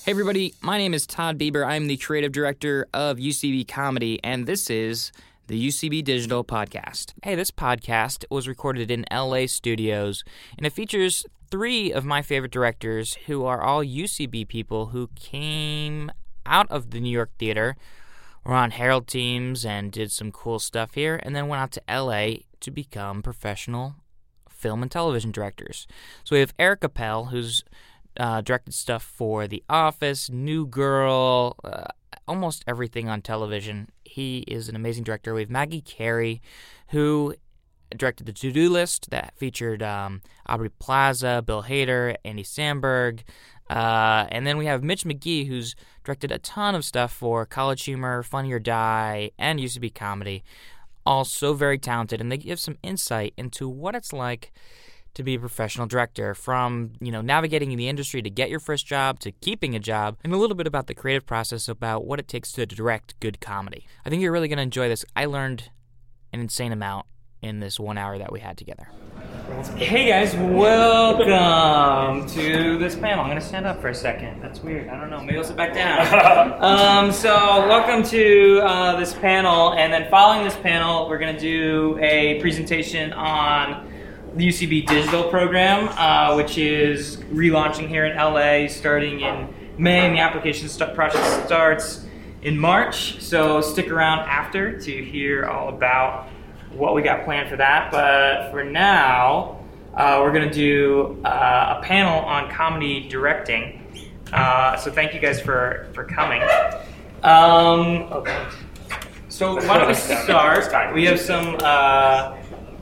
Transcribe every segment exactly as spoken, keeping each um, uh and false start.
Hey everybody, my name is Todd Bieber. I'm the creative director of U C B Comedy, and this is the U C B Digital Podcast. Hey, this podcast was recorded in L A studios, and it features three of my favorite directors who are all U C B people who came out of the New York theater, were on Herald teams and did some cool stuff here, and then went out to L A to become professional film and television directors. So we have Eric Appel, who's uh, directed stuff for The Office, New Girl, uh, almost everything on television. He is an amazing director. We have Maggie Carey, who directed The To-Do List that featured um, Aubrey Plaza, Bill Hader, Andy Samberg. Uh, and then we have Mitch McGee, who's directed a ton of stuff for College Humor, Funny or Die, and U C B Comedy. All so very talented, and they give some insight into what it's like to be a professional director, from, you know, navigating the industry to get your first job to keeping a job, and a little bit about the creative process, about what it takes to direct good comedy. I think you're really going to enjoy this. I learned an insane amount in this one hour that we had together. Hey guys, welcome to this panel. I'm going to stand up for a second. That's weird. I don't know. Maybe I'll sit back down. um, so welcome to uh, this panel, and then following this panel, we're going to do a presentation on the U C B Digital program, uh, which is relaunching here in L A starting in May, and the application st- process starts in March. So stick around after to hear all about what we got planned for that. But for now, uh, we're going to do uh, a panel on comedy directing. Uh, so thank you guys for, for coming. Um, okay. So why don't we start? We have some uh,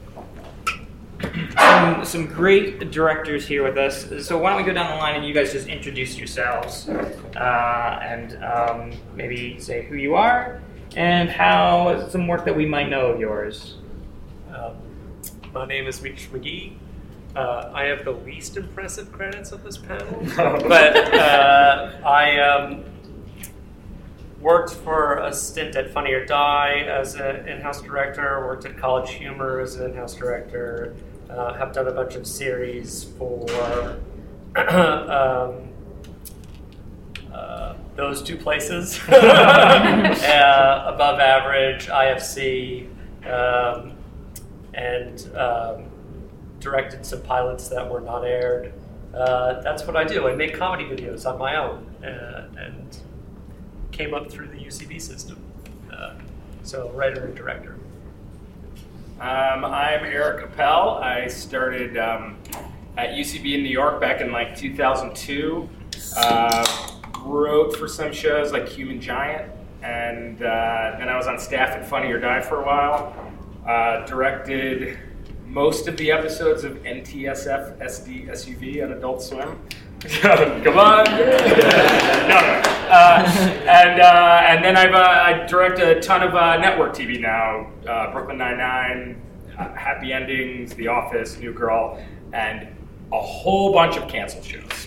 some some great directors here with us. So why don't we go down the line and you guys just introduce yourselves uh, and um, maybe say who you are and how some work that we might know of yours. Um, my name is Mitch McGee. Uh, I have the least impressive credits of this panel, but uh, I um, worked for a stint at Funny or Die as an in-house director, worked at College Humor as an in-house director, uh, have done a bunch of series for um, uh, those two places, uh, Above Average, I F C, um, and um, directed some pilots that were not aired. Uh, that's what I do. I make comedy videos on my own, uh, and came up through the U C B system. Uh, so writer and director. Um, I'm Eric Appel. I started um, at U C B in New York back in like two thousand two. Uh, wrote for some shows like Human Giant, and uh, then I was on staff at Funny or Die for a while. Uh, directed most of the episodes of N T S F S D S U V on Adult Swim. Come on! no, no. Uh, and uh, and then I've uh, I direct a ton of uh, network T V now. Uh, Brooklyn Nine-Nine, uh, Happy Endings, The Office, New Girl, and a whole bunch of canceled shows.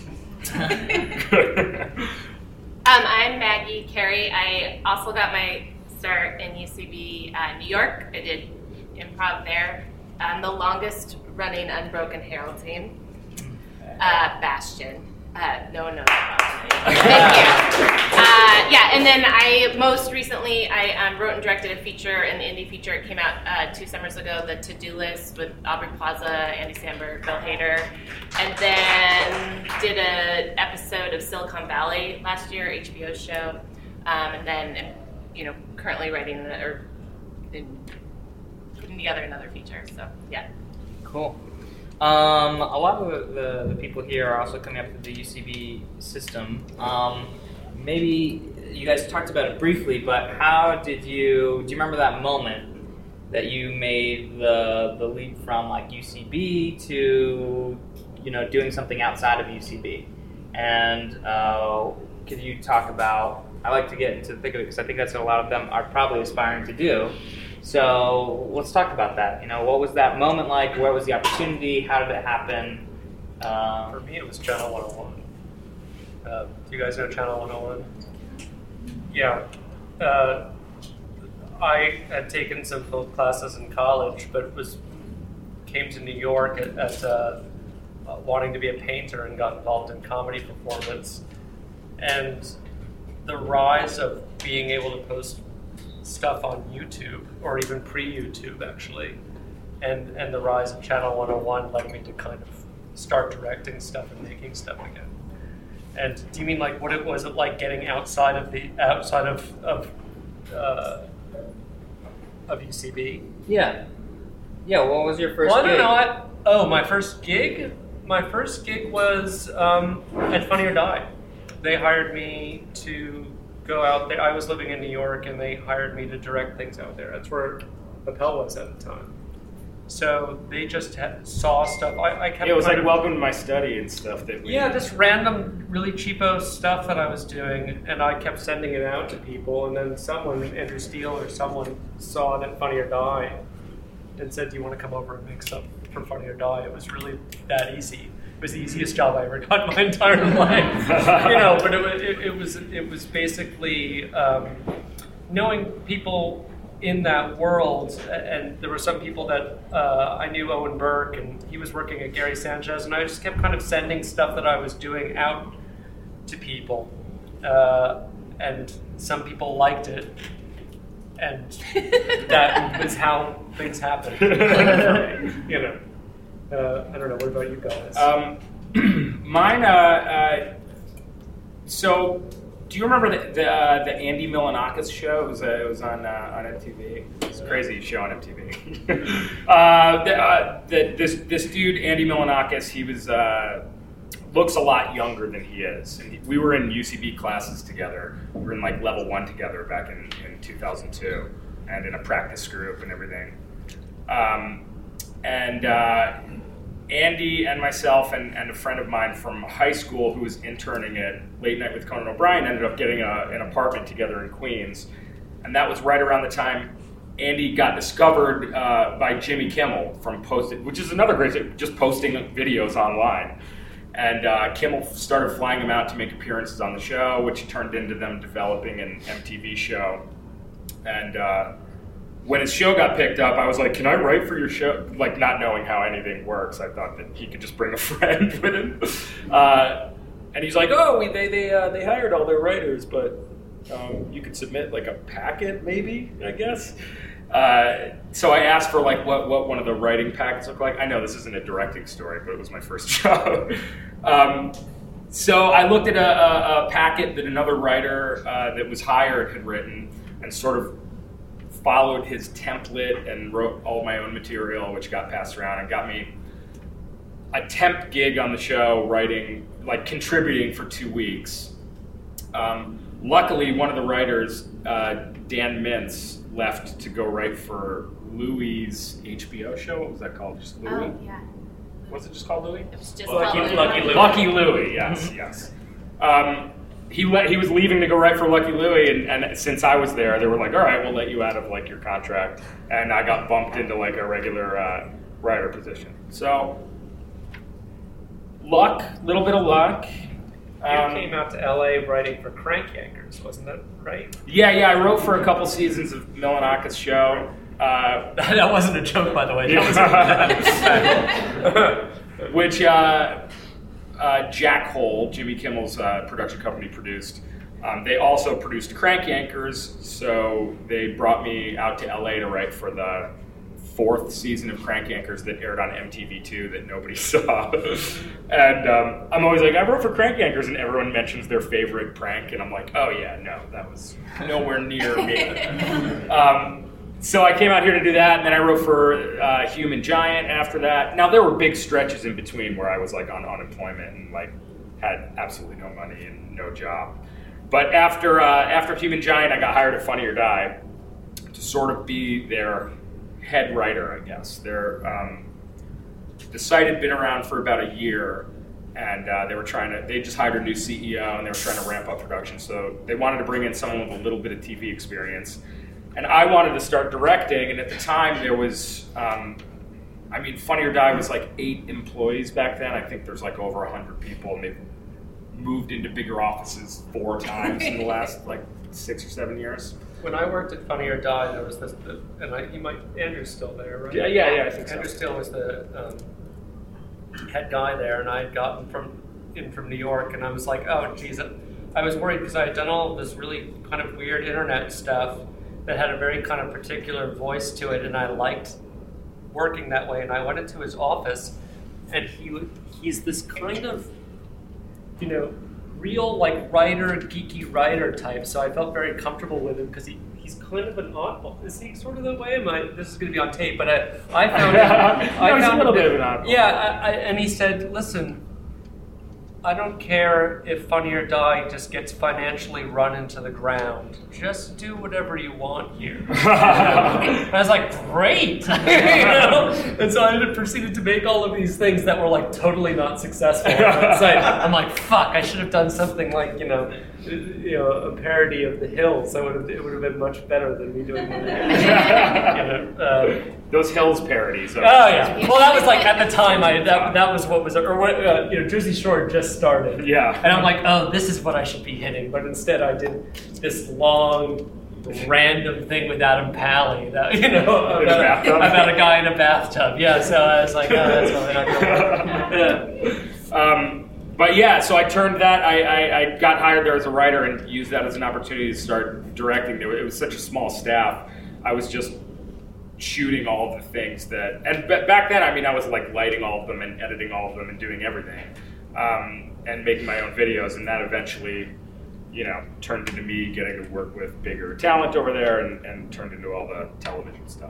um, I'm Maggie Carey. I also got my start in U C B uh, New York. I did improv there. I'm the longest running Unbroken Herald team. Uh, Bastion. Uh, no one knows about me. Thank you. Uh, yeah, and then I most recently I um, wrote and directed a feature, an indie feature. It came out uh, two summers ago, The To-Do List, with Aubrey Plaza, Andy Samberg, Bill Hader, and then did an episode of Silicon Valley last year, H B O show, um, and then you know currently writing or in, putting together another feature. So yeah. Cool. Um, a lot of the, the, the people here are also coming up through the U C B system. Um, maybe you guys talked about it briefly, but how did you, do you remember that moment that you made the the leap from like U C B to, you know, doing something outside of U C B? And uh, could you talk about, I like to get into the thick of it because I think that's what a lot of them are probably aspiring to do. So let's talk about that. You know, what was that moment like? Where was the opportunity? How did it happen? Uh, For me, it was Channel one oh one. Uh, do you guys know Channel one oh one? Yeah. Uh, I had taken some film classes in college, but was came to New York at, at uh, uh, wanting to be a painter and got involved in comedy performance. and the rise of being able to post stuff on YouTube, or even pre-YouTube actually, and and the rise of Channel one oh one led me to kind of start directing stuff and making stuff again. And do you mean like what it was it like getting outside of the outside of of uh, of U C B? Yeah. Yeah, what was your first well, gig? I don't know. I, oh, my first gig? My first gig was um, at Funny or Die. They hired me to go out there. I was living in New York, and they hired me to direct things out there. That's where Appel was at the time. So they just had, saw stuff. I, I kept. Yeah, it was like of, Welcome to My Study and stuff that we. Yeah, just random, really cheapo stuff that I was doing, and I kept sending it out to people. And then someone, Andrew Steele or someone, saw it at Funny or Die, and said, "Do you want to come over and make stuff for Funny or Die?" It was really that easy. It was the easiest job I ever got in my entire life, you know. But it, it, it was it was basically um, knowing people in that world, and there were some people that uh, I knew, Owen Burke, and he was working at Gary Sanchez, and I just kept kind of sending stuff that I was doing out to people, uh, and some people liked it, and that was how things happened. You know, uh, I don't know. What about you guys? Um, mine. Uh, uh, so. Do you remember the the, uh, the Andy Milonakis show? It was, uh, it was on uh, on M T V. It's a crazy show on M T V. uh, the, uh, the, this this dude Andy Milonakis, he was uh, looks a lot younger than he is. And he, we were in U C B classes together. We were in like level one together back in, in two thousand two, and in a practice group and everything. Um, and uh, Andy and myself and, and a friend of mine from high school who was interning at Late Night with Conan O'Brien ended up getting a, an apartment together in Queens. And that was right around the time Andy got discovered uh, by Jimmy Kimmel from Posted, which is another great, just posting videos online. And uh, Kimmel started flying him out to make appearances on the show, which turned into them developing an M T V show. And uh, when his show got picked up, I was like, can I write for your show? Like, not knowing how anything works, I thought that he could just bring a friend with him. Uh, and he's like, oh, we, they they uh, they hired all their writers, but um, you could submit like a packet, maybe, I guess. Uh, so I asked for like what, what one of the writing packets looked like. I know this isn't a directing story, but it was my first job. um, so I looked at a, a, a packet that another writer uh, that was hired had written, and sort of followed his template and wrote all my own material, which got passed around and got me a temp gig on the show, writing, like contributing for two weeks. Um, luckily, one of the writers, uh, Dan Mintz, left to go write for Louie's H B O show. What was that called? Just Louie? Oh, yeah. Was it just called Louie? It was just Lucky- called Lucky Louie. Louie. Lucky Louie, yes, yes. Um, he let, he was leaving to go write for Lucky Louie, and, and since I was there, they were like, all right, we'll let you out of like your contract, and I got bumped into like a regular uh, writer position. So, luck, little bit of luck. You Um, came out to L A writing for Crank Yankers, wasn't that right? yeah, yeah, I wrote for a couple seasons of Milonakis' show. Uh, That wasn't a joke, by the way. That was which uh, uh, Jack Hole, Jimmy Kimmel's uh, production company, produced. Um, they also produced Crank Yankers, so they brought me out to L A to write for the fourth season of Crank Yankers that aired on M T V two that nobody saw. And um, I'm always like, I wrote for Crank Yankers, and everyone mentions their favorite prank, and I'm like, oh yeah, no, that was nowhere near me. um, So I came out here to do that, and then I wrote for uh, Human Giant after that. Now, there were big stretches in between where I was like on unemployment and like had absolutely no money and no job. But after uh, after Human Giant, I got hired at Funny or Die to sort of be their head writer, I guess. Their um, the site had been around for about a year, and uh, they were trying to. They just hired a new C E O, and they were trying to ramp up production. So they wanted to bring in someone with a little bit of T V experience. And I wanted to start directing, and at the time there was, um, I mean, Funny or Die was like eight employees back then. I think there's like over one hundred people, and they've moved into bigger offices four times in the last like six or seven years. When I worked at Funny or Die, there was this, the, and I, you might, Andrew's still there, right? Yeah, yeah, yeah, I think so. Andrew Steele was the um, head guy there, and I had gotten from in from New York, and I was like, oh, geez, I was worried because I had done all of this really kind of weird internet stuff that had a very kind of particular voice to it, and I liked working that way. And I went into his office, and he he's this kind of, you know, real like writer, geeky writer type. So I felt very comfortable with him because he, he's kind of an oddball. Is he sort of that way? Am I, this is going to be on tape, but I, I found him. I no, he's found a little him, bit of an oddball. Yeah, I, I, and he said, listen, I don't care if Funny or Die just gets financially run into the ground. Just do whatever you want here. I was like, great! You know? And so I proceeded to make all of these things that were like totally not successful on that site. I'm like, fuck, I should have done something like, you know, you know, a parody of The Hills. That would have, it would have been much better than me doing that. You know, uh, Those Hills parodies. Oh yeah. Well, that was like at the time. I that that was what was or what uh, you know Jersey Shore just started. Yeah. And I'm like, oh, this is what I should be hitting. But instead, I did this long, random thing with Adam Pally. That you know In a about, bathtub? about a guy in a bathtub. Yeah. So I was like, oh, that's really not good. Yeah. Um, but yeah, so I turned that. I, I, I got hired there as a writer and used that as an opportunity to start directing. It was such a small staff. I was just shooting all of the things that, and b- back then, I mean, I was like lighting all of them and editing all of them and doing everything, um, and making my own videos. And that eventually, you know, turned into me getting to work with bigger talent over there, and, and turned into all the television stuff.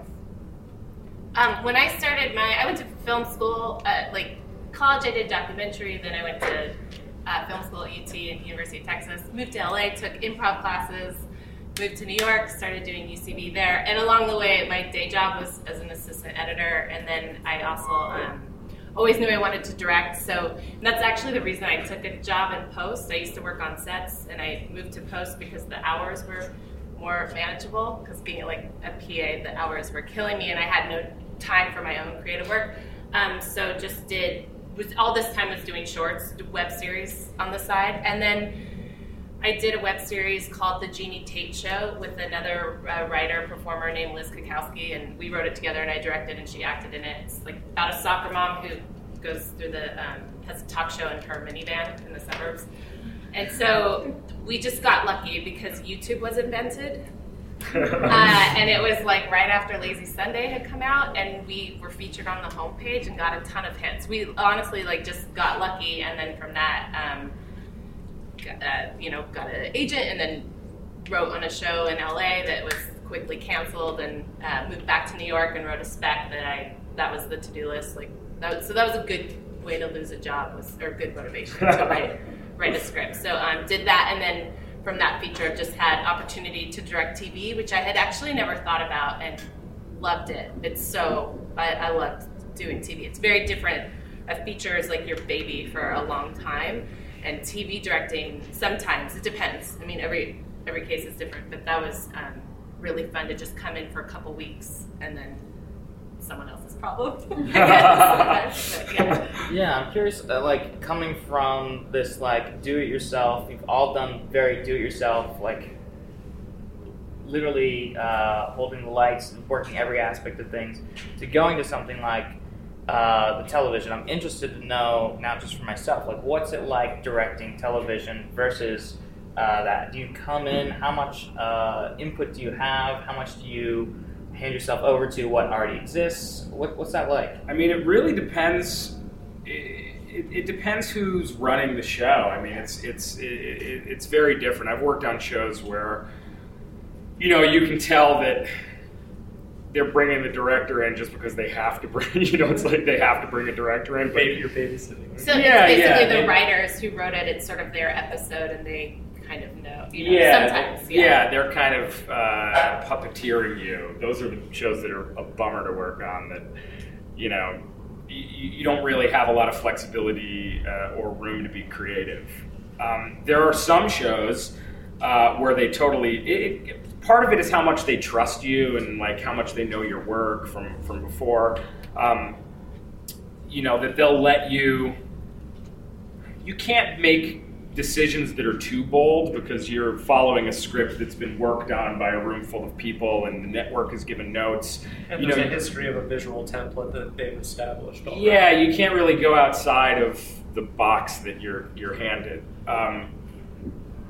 Um, when I started my, I went to film school, uh, like college I did documentary, then I went to uh, film school at U T and University of Texas, moved to L A, took improv classes, moved to New York, started doing U C B there, and along the way my day job was as an assistant editor, and then I also um, always knew I wanted to direct, so and that's actually the reason I took a job in post. I used to work on sets, and I moved to post because the hours were more manageable, because being like a P A, the hours were killing me, and I had no time for my own creative work. Um, so just did, was all this time was doing shorts, web series on the side, and then I did a web series called The Jeannie Tate Show with another uh, writer, performer named Liz Kukowski, and we wrote it together, and I directed, and she acted in it. It's like about a soccer mom who goes through the, um, has a talk show in her minivan in the suburbs. And so we just got lucky because YouTube was invented. uh, and it was like right after Lazy Sunday had come out, and we were featured on the homepage and got a ton of hits. We honestly like just got lucky, and then from that, um, Uh, you know, got an agent, and then wrote on a show in L A that was quickly canceled, and uh, moved back to New York and wrote a spec that I that was the to-do list. Like that was, so that was a good way to lose a job, was or good motivation to write write a script. So um, did that, and then from that feature, I've just had opportunity to direct T V, which I had actually never thought about, and loved it. It's so I, I loved doing T V. It's very different. A feature is like your baby for a long time. And T V directing, sometimes, it depends. I mean, every every case is different, but that was um, really fun to just come in for a couple weeks and then someone else's problem. But, yeah. Yeah, I'm curious, uh, like, coming from this, like, do-it-yourself, you've all done very do-it-yourself, like, literally uh, holding the lights and working every aspect of things, to going to something like Uh, the television. I'm interested to know, not just for myself, like what's it like directing television versus uh, that? Do you come in? How much uh, input do you have? How much do you hand yourself over to what already exists? What, what's that like? I mean, it really depends. It, it, it depends who's running the show. I mean, it's it's it, it, it's very different. I've worked on shows where, you know, you can tell that they're bringing the director in just because they have to bring, you know, it's like they have to bring a director in. But Baby, you're babysitting. So Yeah, it's basically yeah, the they- writers who wrote it, it's sort of their episode, and they kind of know, you know, yeah, sometimes. yeah, Yeah. they're kind of uh, puppeteering you. Those are the shows that are a bummer to work on. That, you know, you, you don't really have a lot of flexibility uh, or room to be creative. Um, there are some shows uh, where they totally. It, it, part of it is how much they trust you and like how much they know your work from from before. Um, you know, that they'll let you. You can't make decisions that are too bold because you're following a script that's been worked on by a room full of people and the network has given notes. And you there's know, a history of a visual template that they've established. Already. yeah, you can't really go outside of the box that you're you're handed. Um,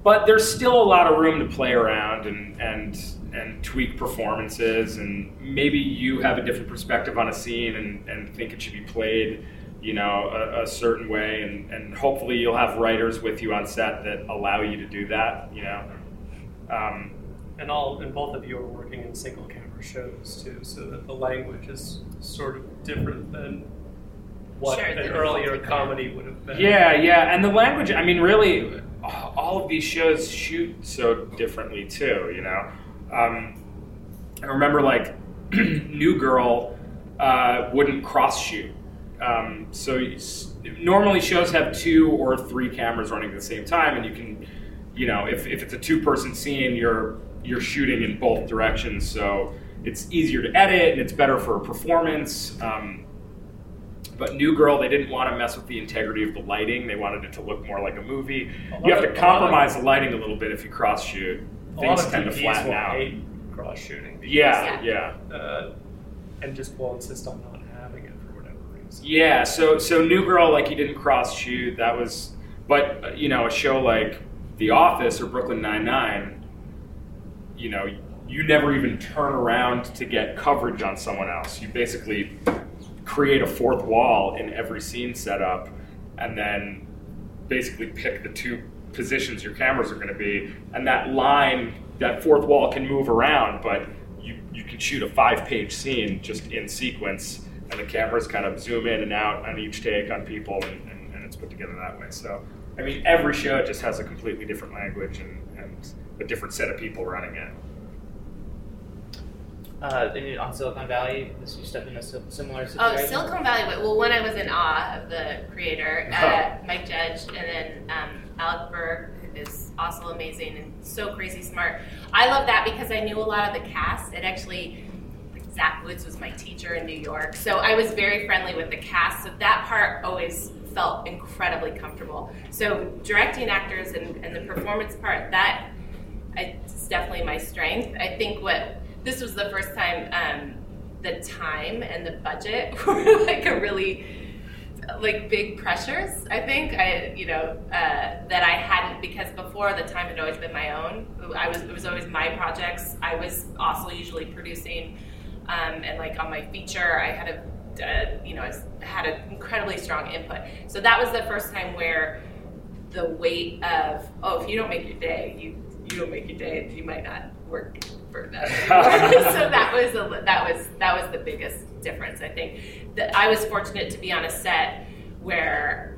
but there's still a lot of room to play around and and and tweak performances, and maybe you have a different perspective on a scene and, and think it should be played, you know, a, a certain way, and, and hopefully you'll have writers with you on set that allow you to do that, you know. Um, and all and both of you are working in single camera shows too, so that the language is sort of different than what Sure, an the earlier multi-camera. comedy would have been. Yeah, yeah, and the language, I mean, really, all of these shows shoot so differently too, you know. Um, I remember, like, New Girl uh, wouldn't cross-shoot. Um, so you, normally shows have two or three cameras running at the same time, and you can, you know, if, if it's a two-person scene, you're you're shooting in both directions, so it's easier to edit, and it's better for a performance. Um, But New Girl, they didn't want to mess with the integrity of the lighting. They wanted it to look more like a movie. A You have lot to of- compromise the lighting a little bit if you cross shoot. A Things lot of tend to D Ps flatten will out. hate cross shooting. Yeah, yeah, Uh, and just will insist on not having it for whatever reason. yeah. So, so New Girl, like, you didn't cross shoot. That was, but uh, you know, a show like The Office or Brooklyn Nine-Nine, you know, you never even turn around to get coverage on someone else. You basically create a fourth wall in every scene setup, and then basically pick the two positions your cameras are going to be, and that line, that fourth wall can move around, but you, you can shoot a five-page scene just in sequence, and the cameras kind of zoom in and out on each take on people, and, and, and it's put together that way. So, I mean, every show just has a completely different language and, and a different set of people running it. Uh, and on Silicon Valley, you stepped in a si- similar Oh, situation? Silicon Valley. Well, when I was in awe of the creator, uh, Mike Judge, and then um, Alec Berg is also amazing and so crazy smart. I love that because I knew a lot of the cast. It actually, like, Zach Woods was my teacher in New York, so I was very friendly with the cast. So that part always felt incredibly comfortable. So directing actors and, and the performance part, that is definitely my strength. I think what this was the first time um, the time and the budget were like a really like big pressures. I think I, you know, uh, that I hadn't, because before the time had always been my own. I was it was always my projects. I was also usually producing, um, and like on my feature, I had a, uh, you know, I had an incredibly strong input. So that was the first time where the weight of, oh, if you don't make your day, you you don't make your day, you might not work for that. So that was a, that was that was the biggest difference. I think that I was fortunate to be on a set where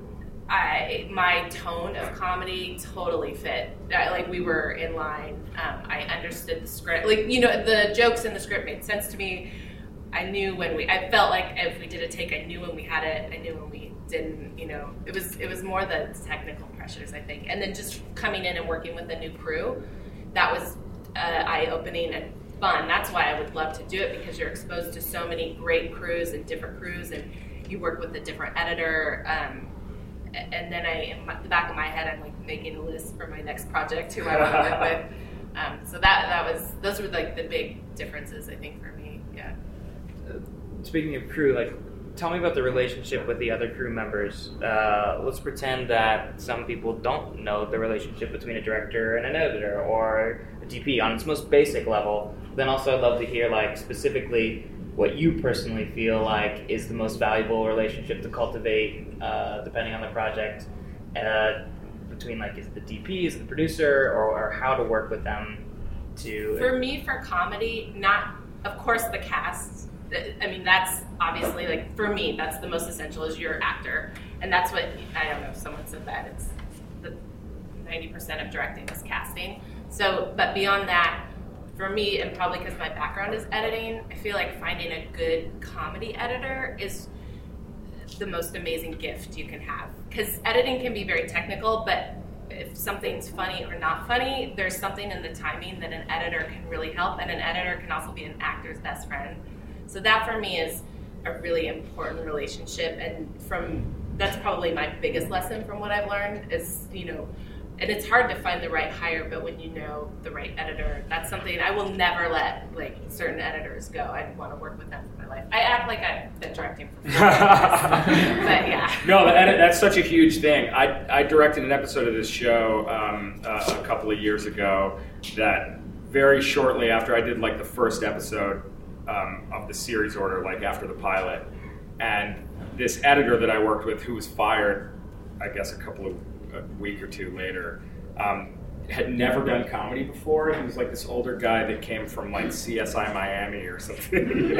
I my tone of comedy totally fit. I, like we were in line. Um, I understood the script. Like, you know, the jokes in the script made sense to me. I knew when we. I felt like if we did a take, I knew when we had it. I knew when we didn't. You know, it was it was more the technical pressures, I think, and then just coming in and working with a new crew. That was uh, eye-opening and fun. That's why I would love to do it, because you're exposed to so many great crews and different crews, and you work with a different editor. Um, and then I, in my, the back of my head, I'm like making a list for my next project who I want to work with. Um, so that that was those were like the big differences, I think, for me. Yeah. Speaking of crew, like, tell me about the relationship with the other crew members. Uh, let's pretend that some people don't know the relationship between a director and an editor or a D P on its most basic level. Then also I'd love to hear, like, specifically what you personally feel like is the most valuable relationship to cultivate, uh, depending on the project, uh, between, like, is it the D P, is it the producer, or, or how to work with them to... For me, for comedy, not, of course, the cast. I mean, that's obviously, like, for me, that's the most essential, is your actor. And that's what, I don't know if someone said that, it's the ninety percent of directing is casting. So, but beyond that, for me, and probably because my background is editing, I feel like finding a good comedy editor is the most amazing gift you can have. Because editing can be very technical, but if something's funny or not funny, there's something in the timing that an editor can really help, and an editor can also be an actor's best friend. So that for me is a really important relationship, and from that's probably my biggest lesson from what I've learned is, you know, and it's hard to find the right hire, but when you know the right editor, that's something I will never let like certain editors go. I want to work with them for my life. I act like I've been directing for four years, but yeah. No, the edit, that's such a huge thing. I, I directed an episode of this show um, uh, a couple of years ago that very shortly after I did like the first episode um, of the series order, like after the pilot, and this editor that I worked with who was fired, I guess a couple of a week or two later, um, had never done comedy before. He was like this older guy that came from like C S I Miami or something.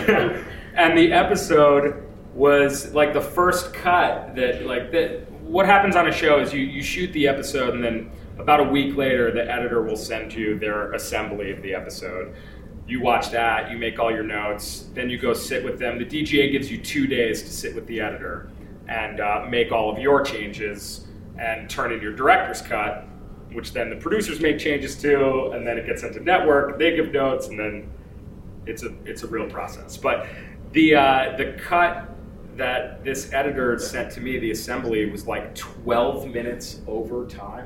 And the episode was like the first cut that like that. What happens on a show is you, you shoot the episode and then about a week later the editor will send you their assembly of the episode. You watch that, you make all your notes, then you go sit with them. The D G A gives you two days to sit with the editor and uh, make all of your changes and turn in your director's cut, which then the producers make changes to, and then it gets sent to network, they give notes, and then it's a it's a real process. But the uh, the cut that this editor sent to me, the assembly, was like twelve minutes over time.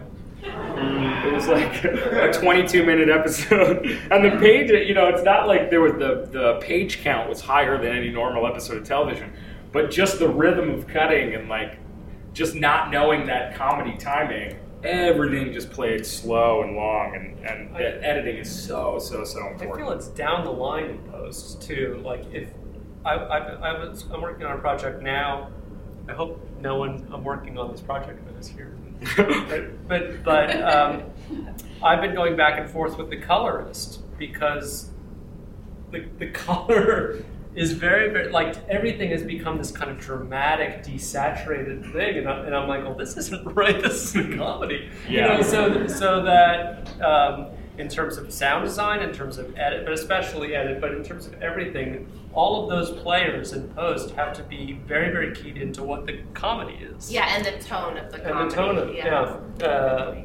It was like a twenty-two minute episode, and the page, you know, it's not like there was the the page count was higher than any normal episode of television, but just the rhythm of cutting and like just not knowing that comedy timing, everything just played slow and long, and, and I, editing is so, so, so important. I feel it's down the line in post, too. Like, if I, I, I was, I'm working on a project now, I hope no one I'm working on this project with is here. but but, but um, I've been going back and forth with the colorist, because the, the color is very, very, like, everything has become this kind of dramatic, desaturated thing, and, I, and I'm like, well, this isn't right, this is a comedy. Yeah. You know, so, so that um, in terms of sound design, in terms of edit, but especially edit, but in terms of everything, all of those players in post have to be very, very keyed into what the comedy is. Yeah, and the tone of the comedy. And the tone of, yeah. yeah. Uh,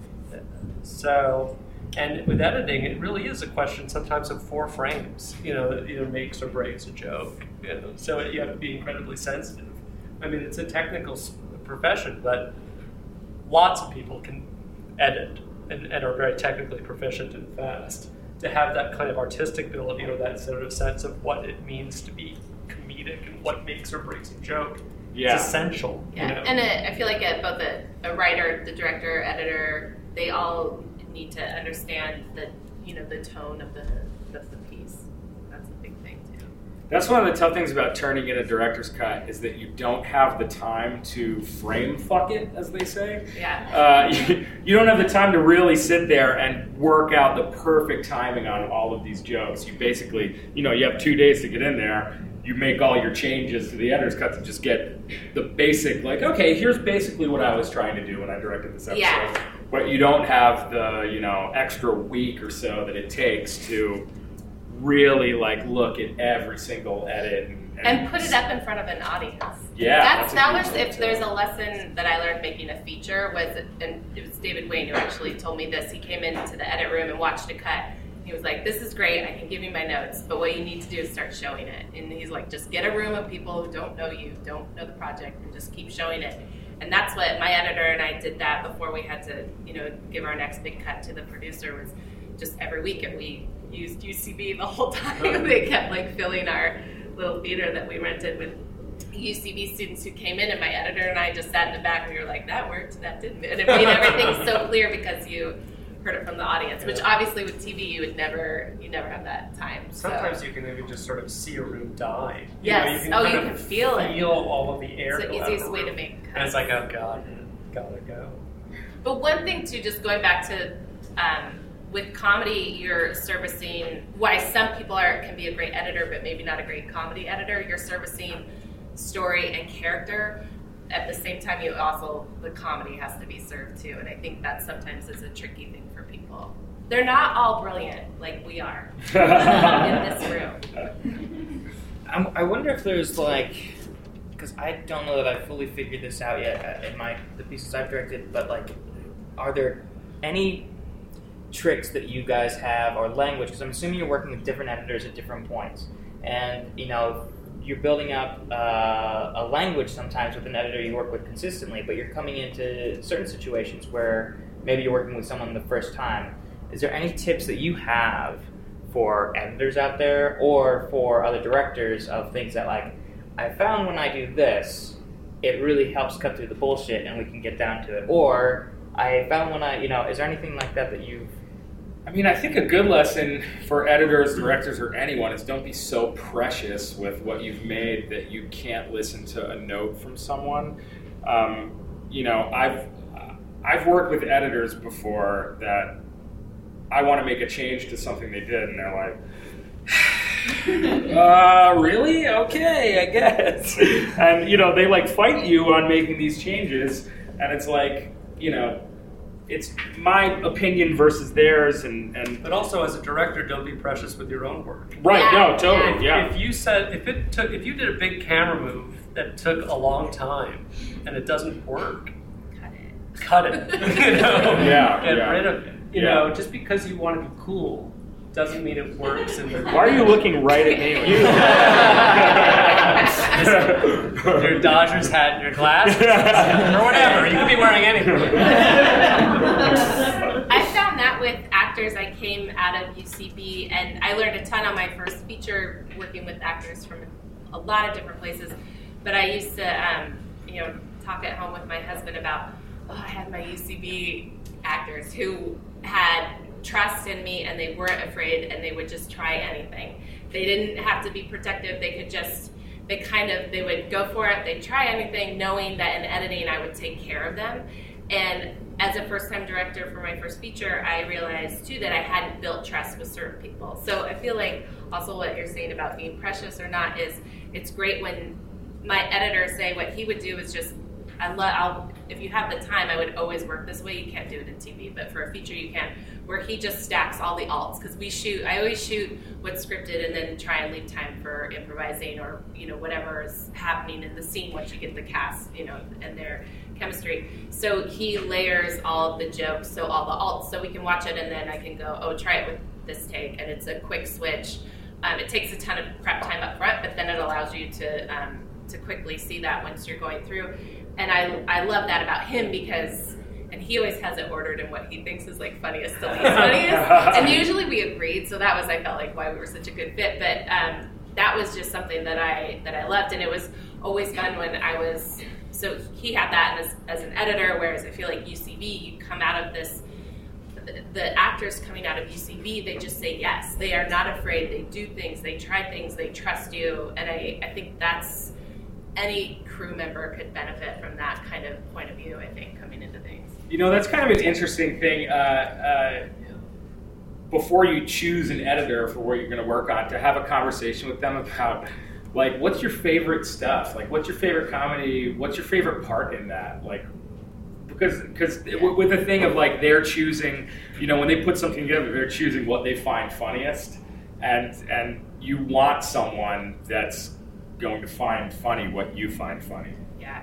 so... And with editing, it really is a question sometimes of four frames, you know, that either makes or breaks a joke. You know? So you have to be incredibly sensitive. I mean, it's a technical profession, but lots of people can edit and, and are very technically proficient and fast. To have that kind of artistic ability or that sort of sense of what it means to be comedic and what makes or breaks a joke, yeah. It's essential. Yeah, you know? and a, I feel like a, both a, a writer, the director, editor, they all need to understand the, you know, the tone of the of the piece. That's a big thing too. That's one of the tough things about turning in a director's cut, is that you don't have the time to frame fuck it, as they say. Yeah. Uh, you, you don't have the time to really sit there and work out the perfect timing on all of these jokes. You basically, you know, you have two days to get in there. You make all your changes to the editor's cut to just get the basic, like, okay, here's basically what I was trying to do when I directed this episode. Yeah. But you don't have the, you know, extra week or so that it takes to really, like, look at every single edit. And, and, and put it up in front of an audience. Yeah. That's, that's that was, thing, if too. there's a lesson that I learned making a feature, was, and it was David Wayne who actually told me this. He came into the edit room and watched a cut. He was like, this is great, I can give you my notes, but what you need to do is start showing it. And he's like, just get a room of people who don't know you, don't know the project, and just keep showing it. And that's what my editor and I did that before we had to, you know, give our next big cut to the producer, was just every week and we used U C B the whole time. They kept like filling our little theater that we rented with U C B students who came in, and my editor and I just sat in the back and we were like, that worked, that didn't. And it made everything so clear because you heard it from the audience, which obviously with T V you would never, you never have that time. So. Sometimes you can even just sort of see a room die. You Yes. know, you can oh, kind you of can feel it. Feel all of the air. It's the go out of easiest the way room. to make cuts. And it's like, oh god, gotta go. But one thing too, just going back to um, with comedy, you're servicing why some people are can be a great editor, but maybe not a great comedy editor. You're servicing story and character. At the same time, you also, the comedy has to be served too, and I think that sometimes is a tricky thing for people. They're not all brilliant like we are in this room. I'm, I wonder if there's like, because I don't know that I've fully figured this out yet in my the pieces I've directed, but like, are there any tricks that you guys have or language? Because I'm assuming you're working with different editors at different points, and you know, you're building up uh, a language sometimes with an editor you work with consistently, but you're coming into certain situations where maybe you're working with someone the first time. Is there any tips that you have for editors out there or for other directors of things that, like, I found when I do this, it really helps cut through the bullshit and we can get down to it? Or I found when I, you know, is there anything like that that you've... I mean, I think a good lesson for editors, directors, or anyone is don't be so precious with what you've made that you can't listen to a note from someone. Um, you know, I've I've worked with editors before that I want to make a change to something they did, and they're like, uh, really? Okay, I guess. And, you know, they, like, fight you on making these changes, and it's like, you know, it's my opinion versus theirs, and, and But also, as a director, don't be precious with your own work. right, Yeah, no, totally, yeah. If you said, if it took, if you did a big camera move that took a long time and it doesn't work, Cut it. cut it. You know, Yeah, get yeah. rid of it. You Yeah. know, just because you want to be cool doesn't mean it works. In the Why are you looking right at me? when you- your Dodgers hat and your glasses or whatever? You could be wearing anything. I found that with actors. I came out of U C B and I learned a ton on my first feature working with actors from a lot of different places. But I used to, um, you know, talk at home with my husband about, oh, I had my U C B actors who had trust in me and they weren't afraid and they would just try anything. They didn't have to be protective. They could just, they kind of, they would go for it. They'd try anything knowing that in editing I would take care of them. And as a first-time director for my first feature, I realized too that I hadn't built trust with certain people. So I feel like also what you're saying about being precious or not is it's great when my editors say what he would do is just, I love, I'll, if you have the time, I would always work this way. You can't do it in T V, but for a feature you can, where he just stacks all the alts. Because we shoot, I always shoot what's scripted and then try and leave time for improvising or, you know, whatever is happening in the scene once you get the cast, you know, and their chemistry. So he layers all of the jokes, so all the alts, so we can watch it and then I can go, oh, try it with this take, and it's a quick switch. Um, it takes a ton of prep time up front, but then it allows you to um, to quickly see that once you're going through. And I I love that about him because, and he always has it ordered in what he thinks is like funniest to least funniest. And usually we agreed, so that was, I felt like, why we were such a good fit. But um, that was just something that I that I loved, and it was always fun when I was, so he had that as, as an editor, whereas I feel like U C B, you come out of this, the, the actors coming out of U C B, they just say yes. They are not afraid, they do things, they try things, they trust you, and I, I think that's, any crew member could benefit from that kind of point of view, I think, coming into things. You know, that's kind of an interesting thing. Uh, uh, before you choose an editor for what you're going to work on, to have a conversation with them about, like, what's your favorite stuff? Like, what's your favorite comedy? What's your favorite part in that? Like, because because with the thing of, like, they're choosing, you know, when they put something together, they're choosing what they find funniest, and and you want someone that's going to find funny what you find funny. Yeah.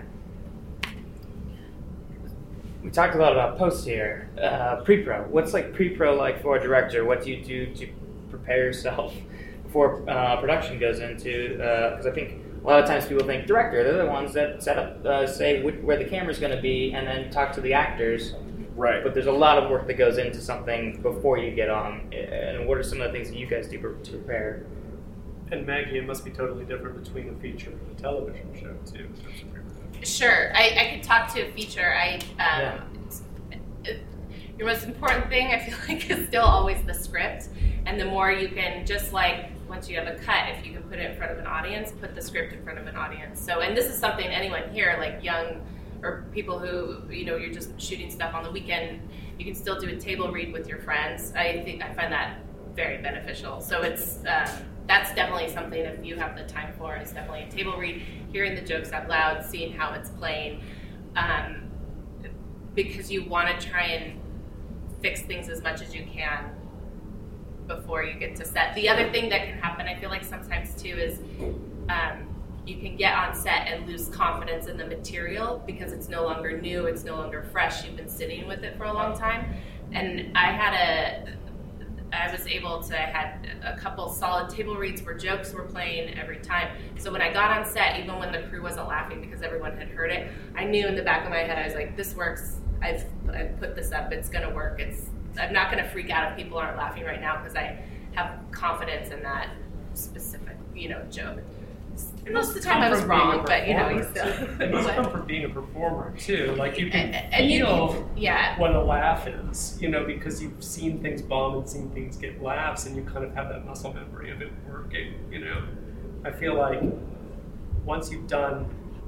We talked a lot about post here. Uh, pre-pro. What's like pre-pro like for a director? What do you do to prepare yourself before uh, production goes into? Because uh, I think a lot of times people think director, they're the ones that set up, uh, say which, where the camera's going to be, and then talk to the actors. Right. But there's a lot of work that goes into something before you get on. And what are some of the things that you guys do to prepare? And Maggie, it must be totally different between a feature and a television show too. in terms of pre-production. Sure, I, I could talk to a feature. I um, it, your most important thing, I feel like, is still always the script. And the more you can, just like once you have a cut, if you can put it in front of an audience, put the script in front of an audience. So, and this is something anyone here, like young or people who, you know, you're just shooting stuff on the weekend, you can still do a table read with your friends. I think I find that very beneficial. So it's um, that's definitely something, if you have the time for, is definitely a table read, hearing the jokes out loud, seeing how it's playing, um, because you want to try and fix things as much as you can before you get to set. The other thing that can happen, I feel like sometimes too, is um, you can get on set and lose confidence in the material because it's no longer new, it's no longer fresh, you've been sitting with it for a long time. And I had a I was able to, I had a couple solid table reads where jokes were playing every time. So when I got on set, even when the crew wasn't laughing because everyone had heard it, I knew in the back of my head, I was like, this works. I've, I've put this up. It's going to work. It's I'm not going to freak out if people aren't laughing right now because I have confidence in that specific, you know, joke. Most of the time I was wrong, but you know, you still. It must come from being a performer too. Like you can and, and feel you, yeah. what a laugh is, you know, because you've seen things bomb and seen things get laughs, and you kind of have that muscle memory of it working. You know, I feel like once you've done,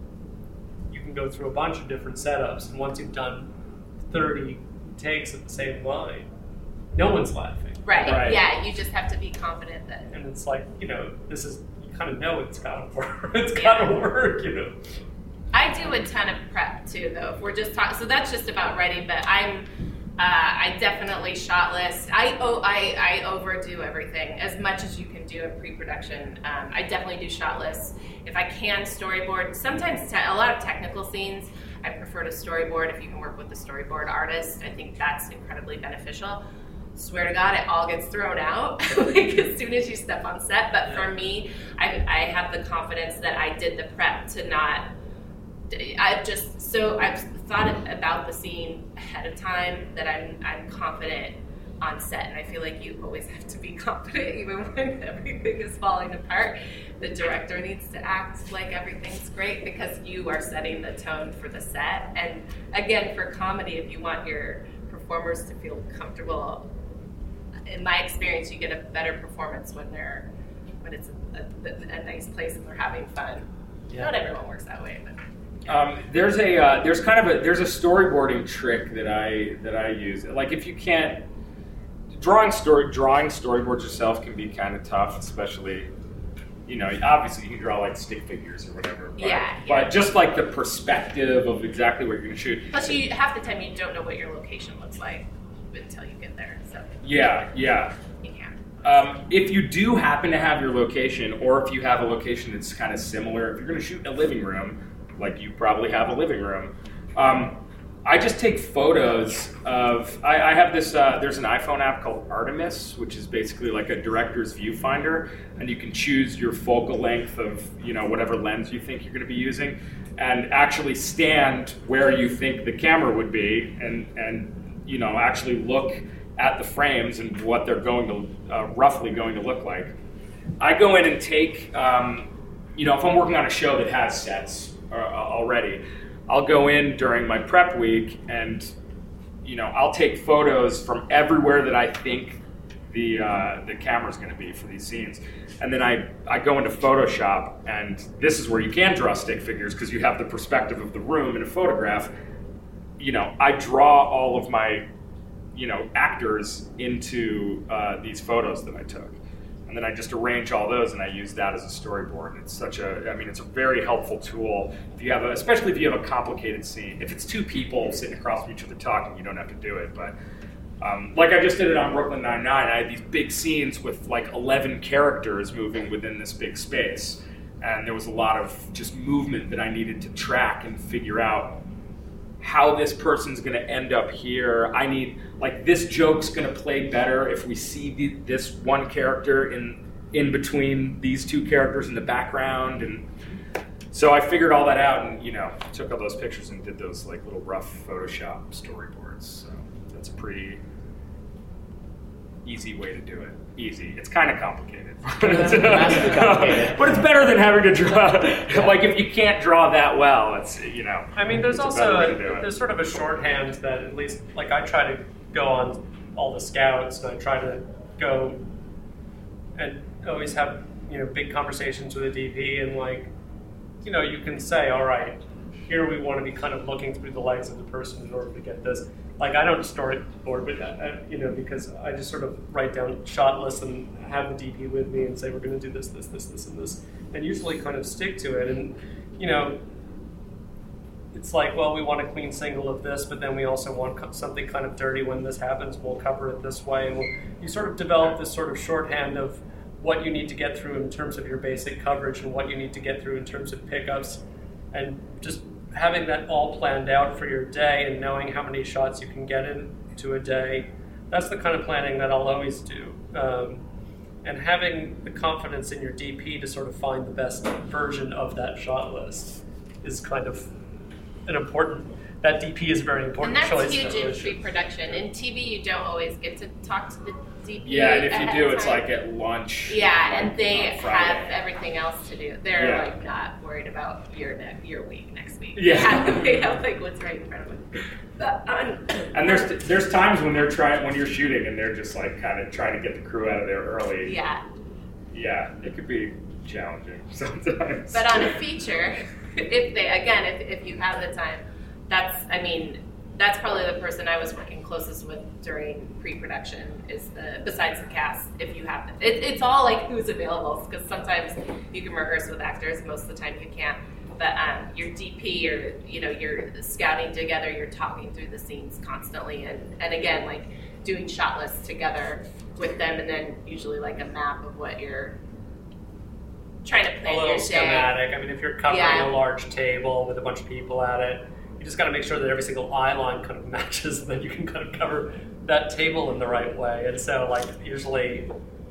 you can go through a bunch of different setups, and once you've done thirty takes of the same line, no one's laughing. Right. Right. Yeah. You just have to be confident that. And it's like, you know, this is. Kind of know it's gotta work. It's gotta Yeah. work, you know. I do a ton of prep too, though. If we're just talking, so that's just about writing. But I'm, uh, I definitely shot list. I oh, I I overdo everything as much as you can do in pre-production. Um, I definitely do shot lists. If I can storyboard, sometimes te- a lot of technical scenes, I prefer to storyboard. If you can work with the storyboard artist, I think that's incredibly beneficial. Swear to God, it all gets thrown out like as soon as you step on set. But for me, I, I have the confidence that I did the prep to not. I've just so I've thought about the scene ahead of time that I'm I'm confident on set, and I feel like you always have to be confident even when everything is falling apart. The director needs to act like everything's great because you are setting the tone for the set. And again, for comedy, if you want your performers to feel comfortable. In my experience, you get a better performance when they're when it's a, a, a nice place and they're having fun. Yeah. Not everyone works that way, but Um, there's a uh, there's kind of a there's a storyboarding trick that I that I use. Like if you can't drawing story drawing storyboards yourself can be kind of tough, especially you know obviously you can draw like stick figures or whatever. But, yeah, but yeah. just like the perspective of exactly what you're going to shoot. Plus, you half the time you don't know what your location looks like until you get there. So Yeah, yeah. you can. Um, if you do happen to have your location, or if you have a location that's kind of similar, if you're going to shoot in a living room, like you probably have a living room, um, I just take photos of, I, I have this, uh, there's an iPhone app called Artemis, which is basically like a director's viewfinder, and you can choose your focal length of, you know, whatever lens you think you're going to be using, and actually stand where you think the camera would be, and, and you know, actually look at the frames and what they're going to, uh, roughly going to look like. I go in and take, um, you know, if I'm working on a show that has sets uh, already, I'll go in during my prep week and, you know, I'll take photos from everywhere that I think the uh, the camera's going to be for these scenes. And then I, I go into Photoshop, and this is where you can draw stick figures because you have the perspective of the room in a photograph. You know, I draw all of my, you know, actors into uh, these photos that I took. And then I just arrange all those, and I use that as a storyboard. It's such a, I mean, it's a very helpful tool if you have, a, especially if you have a complicated scene. If it's two people sitting across from each other talking, you don't have to do it. But um, like I just did it on Brooklyn Nine-Nine, I had these big scenes with like eleven characters moving within this big space, and there was a lot of just movement that I needed to track and figure out how this person's going to end up here. I need, like, this joke's going to play better if we see the, this one character in in between these two characters in the background. And so I figured all that out and, you know, took all those pictures and did those, like, little rough Photoshop storyboards. So that's a pretty easy way to do it. Easy. It's kind of complicated. complicated. But it's better than having to draw. Like, if you can't draw that well, it's, you know. I mean, there's it's a also better way a, to do it. there's sort of a shorthand that at least, like, I try to go on all the scouts, and I try to go and always have, you know, big conversations with a D P, and, like, you know, you can say, all right, here we want to be kind of looking through the legs of the person in order to get this. Like, I don't storyboard with that, uh, you know, because I just sort of write down shot lists and have the D P with me and say, we're going to do this, this, this, this, and this, and usually kind of stick to it. And, you know, it's like, well, we want a clean single of this, but then we also want co- something kind of dirty when this happens. We'll cover it this way. And we'll, you sort of develop this sort of shorthand of what you need to get through in terms of your basic coverage and what you need to get through in terms of pickups, and just having that all planned out for your day and knowing how many shots you can get into a day that's the kind of planning that I'll always do. Um, and having the confidence in your D P to sort of find the best version of that shot list is kind of an important, that D P is a very important choice. And that's choice. huge in pre-production. In T V, you don't always get to talk to the D P. Yeah, and if you do, it's like at lunch. Yeah, and they have everything else to do. They're yeah. like not worried about your ne- your week next week. Yeah, they have like what's right in front of them. But, um, and there's there's times when they're trying when you're shooting and they're just like kind of trying to get the crew out of there early. Yeah. Yeah, it could be challenging sometimes. But on a feature, if they again, if if you have the time, that's I mean. That's probably the person I was working closest with during pre-production is the, besides the cast, if you have, it, it's all like who's available, because sometimes you can rehearse with actors, most of the time you can't, but um, your D P or, you know, you're scouting together, you're talking through the scenes constantly, and, and again, like doing shot lists together with them, and then usually like a map of what you're trying to plan your day. A little schematic, I mean, if you're covering yeah. a large table with a bunch of people at it, you just got to make sure that every single eye line kind of matches, and then you can kind of cover that table in the right way. And so, like, usually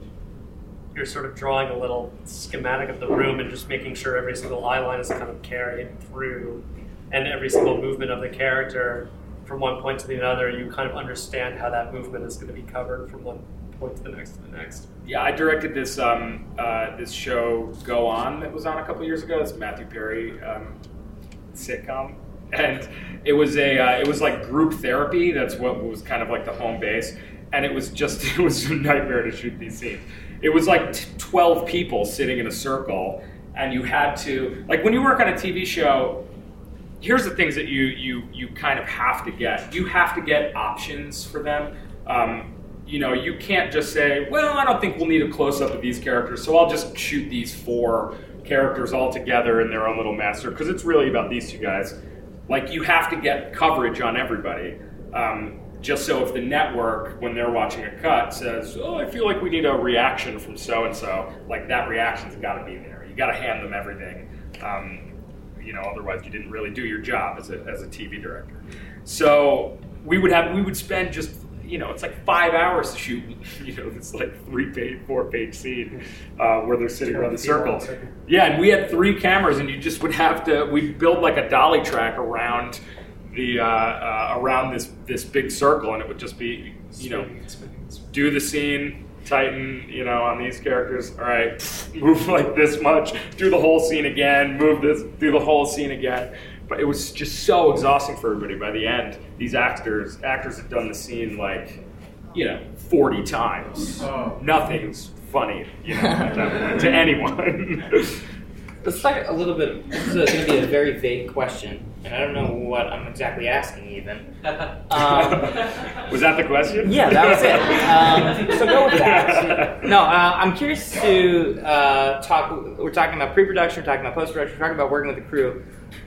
you're sort of drawing a little schematic of the room and just making sure every single eye line is kind of carried through, and every single movement of the character from one point to the other, you kind of understand how that movement is going to be covered from one point to the next to the next. Yeah, I directed this um, uh, this show Go On that was on a couple years ago. It's Matthew Perry um, sitcom. And it was a, uh, it was like group therapy. That's what was kind of like the home base. And it was just, it was a nightmare to shoot these scenes. It was like t- twelve people sitting in a circle, and you had to, like when you work on a T V show, here's the things that you you you kind of have to get. You have to get options for them. Um, you know, you can't just say, well, I don't think we'll need a close-up of these characters, so I'll just shoot these four characters all together in their own little master, because it's really about these two guys. Like, you have to get coverage on everybody. Um, just so if the network, when they're watching a cut, says, oh, I feel like we need a reaction from so-and-so, like, that reaction's got to be there. You got to hand them everything. Um, you know, otherwise you didn't really do your job as a, as a T V director. So we would have, we would spend just, you know, it's like five hours to shoot, you know, this like three-page, four-page scene uh, where they're sitting around the circle. Yeah, and we had three cameras, and you just would have to, we'd build like a dolly track around the, uh, uh, around this, this big circle, and it would just be, you know, do the scene, tighten, you know, on these characters, all right, move like this much, do the whole scene again, move this, do the whole scene again. But it was just so exhausting for everybody. By the end, these actors actors had done the scene like, you know, forty times. Oh. Nothing's funny, you know, to anyone. Let's talk a little bit. This is going to be a very vague question, and I don't know what I'm exactly asking even. Um, was that the question? Yeah, that was it. Um, so go with that. No, uh, I'm curious to uh, talk. We're talking about pre-production, we're talking about post-production, we're talking about working with the crew.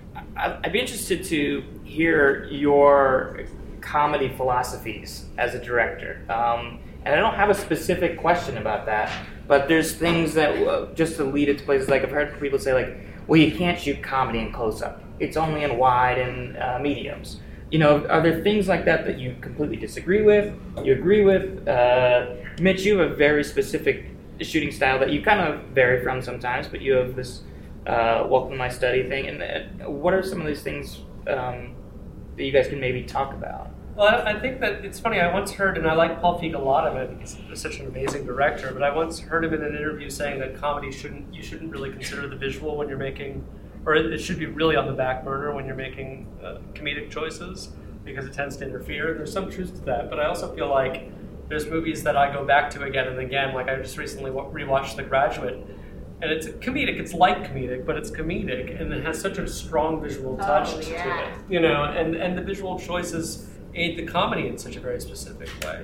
I'd be interested to hear your comedy philosophies as a director. Um, and I don't have a specific question about that, but there's things that, uh, just to lead it to places, like I've heard people say, like, well, you can't shoot comedy in close-up. It's only in wide and uh, mediums. You know, are there things like that that you completely disagree with, you agree with? Uh, Mitch, you have a very specific shooting style that you kind of vary from sometimes, but you have this Uh, welcome to my study thing, and uh, what are some of these things um, that you guys can maybe talk about? Well, I, I think that it's funny. I once heard, and I like Paul Feig a lot of it because he's such an amazing director. But I once heard him in an interview saying that comedy shouldn't you shouldn't really consider the visual when you're making, or it, it should be really on the back burner when you're making uh, comedic choices because it tends to interfere. There's some truth to that, but I also feel like there's movies that I go back to again and again. Like I just recently rewatched The Graduate. And it's comedic, it's light comedic, but it's comedic, and it has such a strong visual touch oh, yeah. to it. You know, and, and the visual choices aid the comedy in such a very specific way.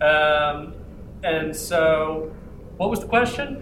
Um, and so, what was the question?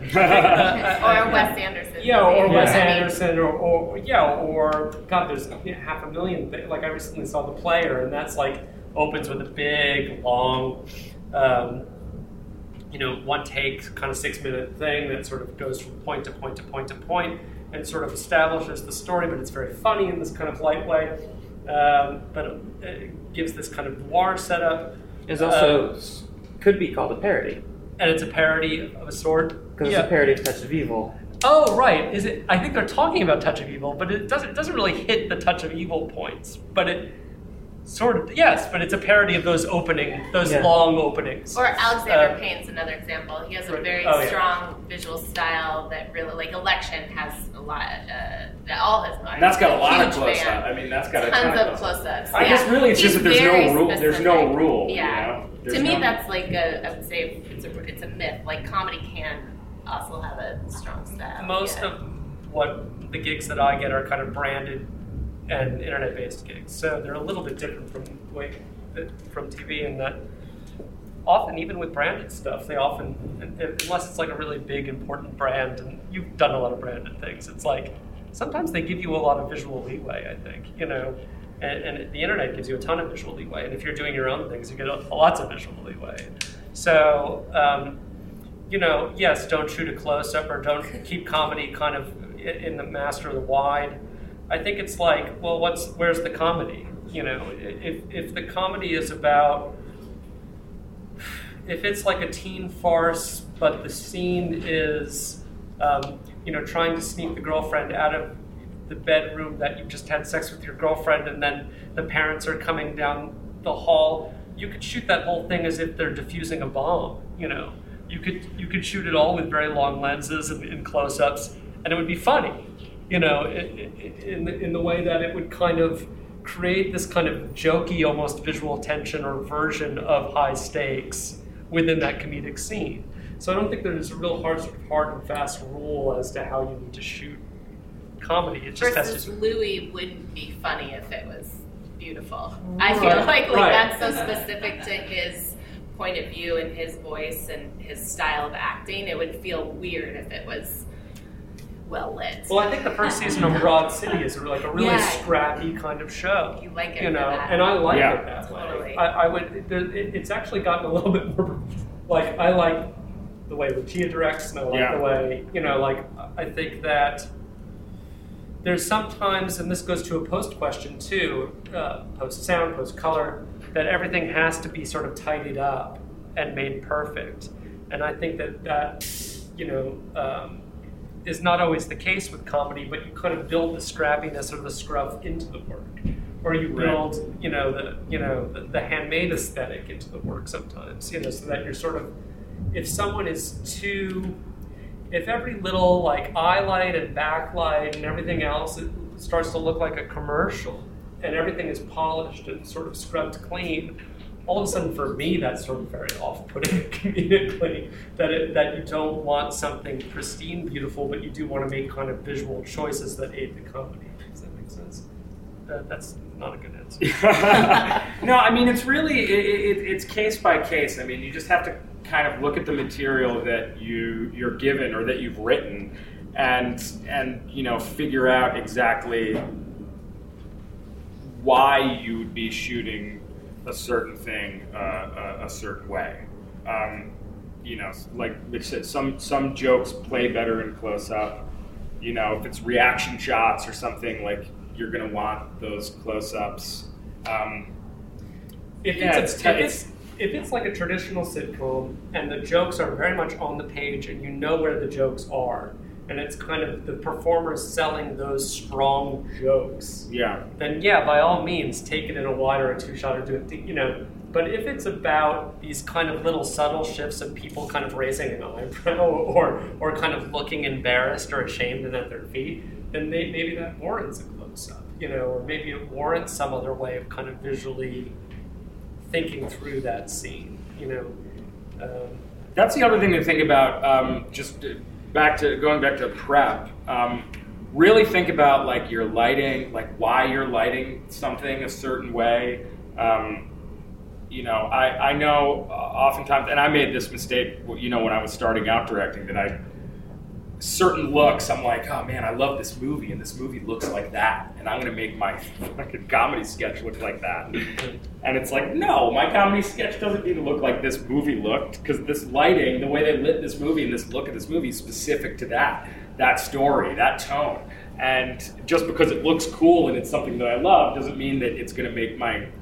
or Wes Anderson. Yeah, or yeah. Wes Anderson, or, or, yeah, or, God, there's half a million, like I recently saw The Player, and that's like, opens with a big, long, um, you know, one take, kind of six minute thing that sort of goes from point to point to point to point and sort of establishes the story, but it's very funny in this kind of light way. Um, but it gives this kind of noir setup. It's also Uh, could be called a parody and it's a parody of a sort. because Yeah. it's a parody of Touch of Evil. Oh, right. Is it? I think they're talking about Touch of Evil, but it doesn't. It doesn't really hit the Touch of Evil points. But it sort of yes. But it's a parody of those opening, those Yeah. long openings. Or Alexander Uh, Payne's another example. He has a right. very Oh, yeah. strong visual style that really, like Election has a lot, uh, that all his And that's got a lot of Huge close fan. up. I mean, that's got a Tons ton of of close-ups. I yeah. guess really it's He's just that there's very no rule. There's no specific. rule. Yeah. You know? There's To me, no- that's like a, I would say it's a, it's a myth. Like comedy can also have a strong style. Most yeah. of what the gigs that I get are kind of branded and internet-based gigs, so they're a little bit different from way from T V in that often, even with branded stuff, they often, unless it's like a really big, important brand, and you've done a lot of branded things, it's like sometimes they give you a lot of visual leeway, I think, you know, and, and the internet gives you a ton of visual leeway, and if you're doing your own things, you get lots of visual leeway. So, um, you know, yes, don't shoot a close-up or don't keep comedy kind of in the master of the wide. I think it's like, well, what's where's the comedy? You know, if if the comedy is about, if it's like a teen farce, but the scene is, um, you know, trying to sneak the girlfriend out of the bedroom that you just had sex with your girlfriend, and then the parents are coming down the hall, you could shoot that whole thing as if they're defusing a bomb. You know, you could you could shoot it all with very long lenses and in close-ups, and it would be funny. You know, in the, in the way that it would kind of create this kind of jokey, almost visual tension or version of high stakes within that comedic scene. So I don't think there's a real hard, sort of hard and fast rule as to how you need to shoot comedy. It just Versus has to. Louis wouldn't be funny if it was beautiful. I feel Right, like like right. that's so specific to his point of view and his voice and his style of acting. It would feel weird if it was well lit. Well, I think the first season of Broad City is like a really Yeah. scrappy kind of show. You like it you for know, that. and I like Yeah. it that way. Totally. I, I would. There, it, it's actually gotten a little bit more. Like I like the way Lucia directs, and I like Yeah. the way you know. Like I think that there's sometimes, and this goes to a post question too, uh, post sound, post color, that everything has to be sort of tidied up and made perfect. And I think that that you know. Um, is not always the case with comedy, but you kind of build the scrappiness or the scruff into the work, or you Right. build, you know, the you know the, the handmade aesthetic into the work sometimes, you know, so that you're sort of, if someone is too, if every little like eye light and backlight and everything else it starts to look like a commercial, and everything is polished and sort of scrubbed clean. All of a sudden, for me, that's sort of very off-putting comedically, that it, that you don't want something pristine, beautiful, but you do want to make kind of visual choices that aid the comedy. Does that make sense? Uh, that's not a good answer. No, I mean, it's really, it, it, it's case by case. I mean, you just have to kind of look at the material that you, you're given or that you've written and, and, you know, figure out exactly why you would be shooting a certain thing uh, a, a certain way. Um, you know, like Mitch said, some some jokes play better in close up. You know, if it's reaction shots or something, like you're gonna want those close ups. Um, If Yeah, it's, it's a, t- if it's if it's like a traditional sitcom and the jokes are very much on the page and you know where the jokes are, and it's kind of the performers selling those strong jokes, yeah, then yeah, by all means, take it in a wide or a two-shot or do it, you know. But if it's about these kind of little subtle shifts of people kind of raising an eyebrow or or kind of looking embarrassed or ashamed and at their feet, then they, maybe that warrants a close-up, you know, or maybe it warrants some other way of kind of visually thinking through that scene, you know. Um, that's the other thing to think about. Um, just back to going back to prep. Um, really think about like your lighting, like why you're lighting something a certain way. Um, you know, I, I know uh, oftentimes, and I made this mistake, you know, when I was starting out directing, that I, certain looks, I'm like, oh man, I love this movie, and this movie looks like that, and I'm going to make my fucking comedy sketch look like that. And it's like, no, my comedy sketch doesn't need to look like this movie looked, because this lighting, the way they lit this movie and this look of this movie is specific to that, that story, that tone. And just because it looks cool and it's something that I love doesn't mean that it's going to make my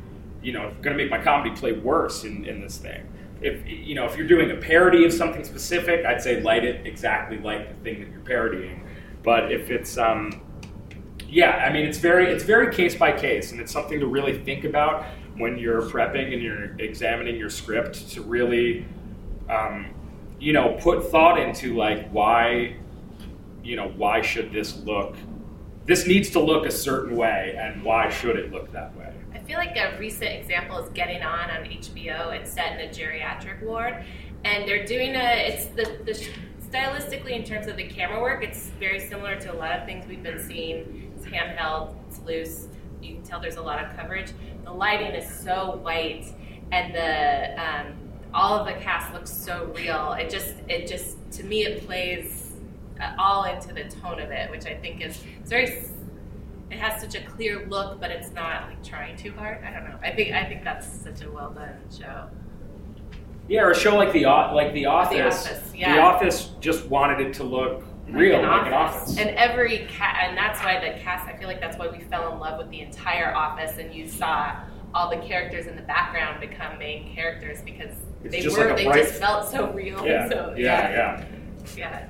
you know, going to make my comedy play worse in, in this thing. If you know, if you're doing a parody of something specific, I'd say light it exactly like the thing that you're parodying. But if it's, um, yeah, I mean, it's very it's very case by case, and it's something to really think about when you're prepping and you're examining your script to really, um, you know, put thought into like why, you know, why should this look, this needs to look a certain way, and why should it look that way? I feel like a recent example is Getting On on H B O. It's set in a geriatric ward, and they're doing a, it's the, the stylistically in terms of the camera work, it's very similar to a lot of things we've been seeing. It's handheld, it's loose, you can tell there's a lot of coverage. The lighting is so white, and the um, all of the cast looks so real. It just, it just, to me, it plays all into the tone of it, which I think is, it's very, it has such a clear look, but it's not like trying too hard. I don't know. I think I think that's such a well done show. Yeah, or a show like the like the Office. The Office, yeah. The Office just wanted it to look real, like, like an Office. And every cat, and that's why the cast. I feel like that's why we fell in love with the entire Office, and you saw all the characters in the background become main characters because it's they just were. Like a they bright, just felt so real. Yeah, So, yeah, yeah, yeah. yeah.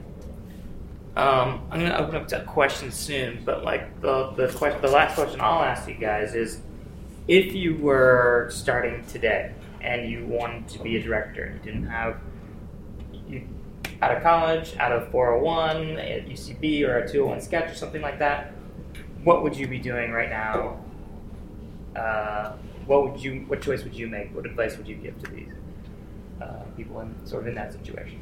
Um, I'm gonna open up to questions soon, but like the the question, the last question I'll ask you guys is, if you were starting today and you wanted to be a director, you didn't have you out of college, out of four oh one at U C B or a two oh one sketch or something like that, what would you be doing right now? Uh, what would you? What choice would you make? What advice would you give to these uh, people in sort of in that situation?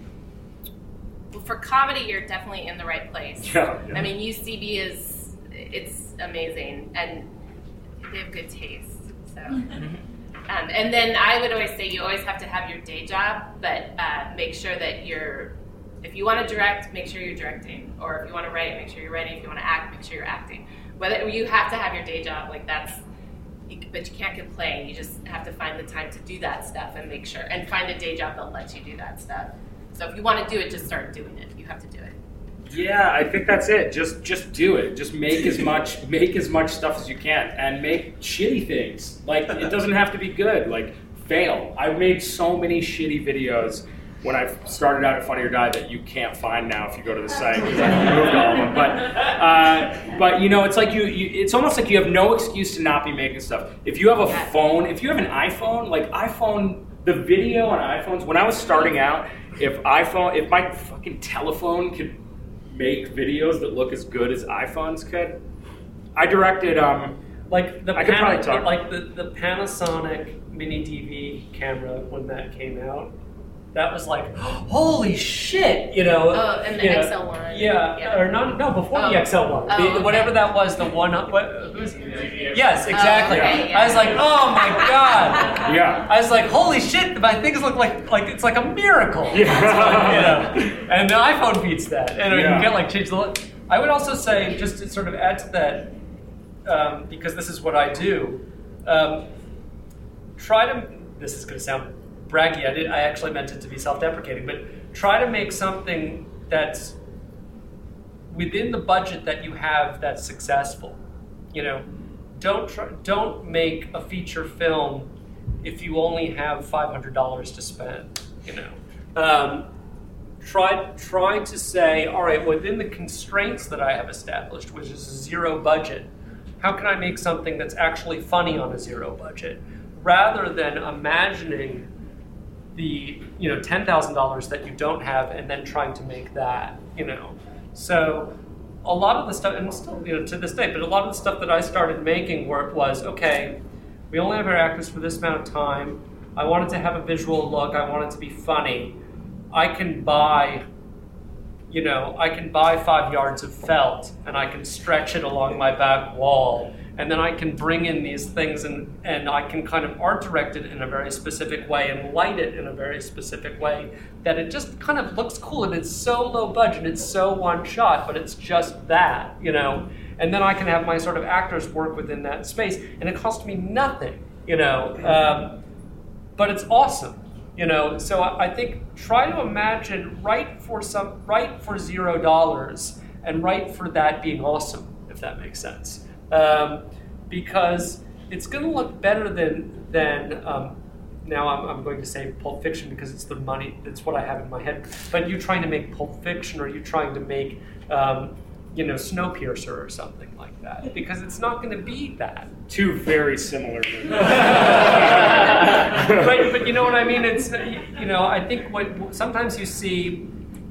Well, for comedy, you're definitely in the right place. Yeah, yeah. I mean, U C B is, it's amazing, and they have good taste. So, um, and then I would always say you always have to have your day job, but uh, make sure that you're, if you want to direct, make sure you're directing, or if you want to write, make sure you're writing. If you want to act, make sure you're acting. Whether you have to have your day job, like that's, but you can't complain. You just have to find the time to do that stuff and make sure, and find a day job that lets you do that stuff. So if you want to do it, just start doing it. You have to do it. Yeah, I think that's it. Just just do it. Just make as much make as much stuff as you can, and make shitty things. Like it doesn't have to be good. Like fail. I've made so many shitty videos when I started out at Funny or Die that you can't find now if you go to the site because I removed all of them. But uh, but you know, it's like you, you. It's almost like you have no excuse to not be making stuff. If you have a Yeah. phone, if you have an iPhone, like iPhone, the video on iPhones. When I was starting out, if iPhone, if my fucking telephone could make videos that look as good as iPhones could, I directed. Um, Like the I could Pan- probably talk. like the, the Panasonic Mini D V camera when that came out. That was like, holy shit, you know. Oh, and the you know, X L one. Yeah, Yeah. or not, no, before Oh. the X L one. Oh, The- okay. Whatever that was, the one, what, who's, yes, exactly. okay, yeah. I was like, oh my God. yeah. I was like, holy shit, my things look like, like it's like a miracle. Yeah. You know? And the iPhone beats that. And Yeah. you can like change the look. I would also say, just to sort of add to that, um, because this is what I do, um, try to, this is going to sound braggy, I, did, I actually meant it to be self-deprecating, but try to make something that's within the budget that you have that's successful. You know, don't try, don't make a feature film if you only have five hundred dollars to spend. You know, um, try try to say, all right, within the constraints that I have established, which is zero budget, how can I make something that's actually funny on a zero budget, rather than imagining the you know ten thousand dollars that you don't have and then trying to make that. You know, so. A lot of the stuff, and still, you know, to this day, but a lot of the stuff that I started making work was, okay, we only have our actors for this amount of time. I wanted to have a visual look. I want it to be funny. I can buy, you know, I can buy five yards of felt and I can stretch it along my back wall. And then I can bring in these things and, and I can kind of art direct it in a very specific way and light it in a very specific way that it just kind of looks cool, and it's so low budget, it's so one shot, but it's just that, you know. And then I can have my sort of actors work within that space, and it costs me nothing, you know. Um, but it's awesome, you know. So I, I think try to imagine write for some write for zero dollars and write for that being awesome, if that makes sense. Um, because it's going to look better than than. Um, now I'm, I'm going to say Pulp Fiction because it's the money. It's what I have in my head. But you trying to make Pulp Fiction, or you trying to make, um, you know, Snowpiercer or something like that, because it's not going to be that. Two very similar movies. but, but you know what I mean? It's, you know, I think what sometimes you see,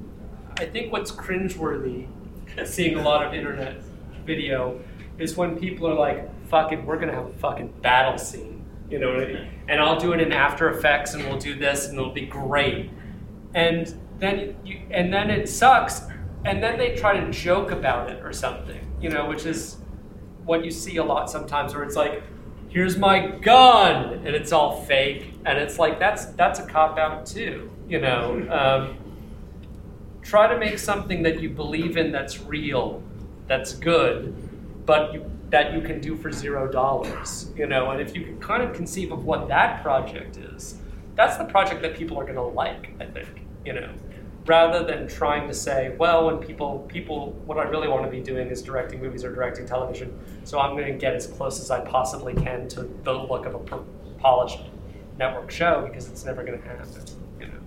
I think what's cringeworthy, seeing a lot of internet video, is when people are like, fuck it, we're going to have a fucking battle scene. You know, and I'll do it in After Effects, and we'll do this, and it'll be great. And then you, and then it sucks, and then they try to joke about it or something, you know, which is what you see a lot sometimes, where it's like, here's my gun, and it's all fake, and it's like, that's that's a cop-out too, you know. Um, try to make something that you believe in, that's real, that's good, but you, that you can do for zero dollars, you know. And if you can kind of conceive of what that project is, that's the project that people are going to like, I think, you know. Rather than trying to say, well, when people, people, what I really want to be doing is directing movies or directing television, so I'm going to get as close as I possibly can to the look of a polished network show, because it's never going to happen, you know.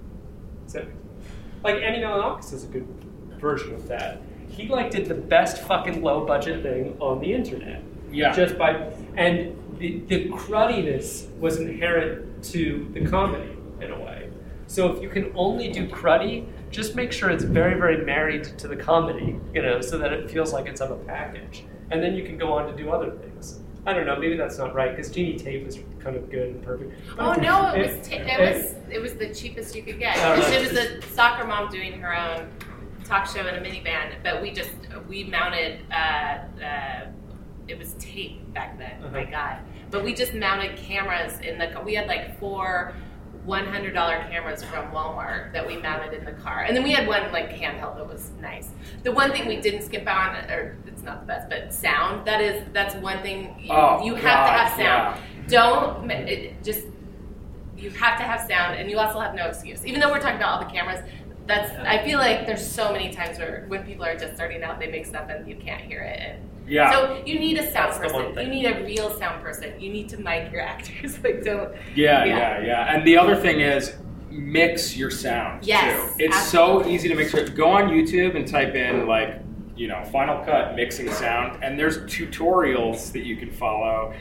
So, like, Andy Milonakis is a good version of that. He like did the best fucking low budget thing on the internet. Yeah. Just by, and the, the cruddiness was inherent to the comedy in a way. So if you can only do cruddy, just make sure it's very, very married to the comedy, you know, so that it feels like it's of a package. And then you can go on to do other things. I don't know, maybe that's not right, because Jeannie Tate was kind of good and perfect. Oh no, it, it was t- it, it was it was the cheapest you could get. Oh, It was a soccer mom doing her own talk show in a minivan, but we just we mounted uh, uh, it was tape back then. Uh-huh. My God! But we just mounted cameras in the car. We had like four one hundred dollar cameras from Walmart that we mounted in the car, and then we had one like handheld that was nice. The one thing we didn't skip on, or it's not the best, but sound. That is that's one thing you, oh, you have God, to have sound. Yeah. Don't it, just you have to have sound, and you also have no excuse. Even though we're talking about all the cameras. That's. I feel like there's so many times where when people are just starting out, they make stuff and you can't hear it. And yeah. So you need a sound That's the one person. thing. You need a real sound person. You need to mic your actors. Like don't. Yeah, Yeah. yeah, yeah. And the other thing is, mix your sound Yes, too. It's absolutely. so easy to mix. Go on YouTube and type in like, you know, Final Cut mixing sound, and there's tutorials that you can follow.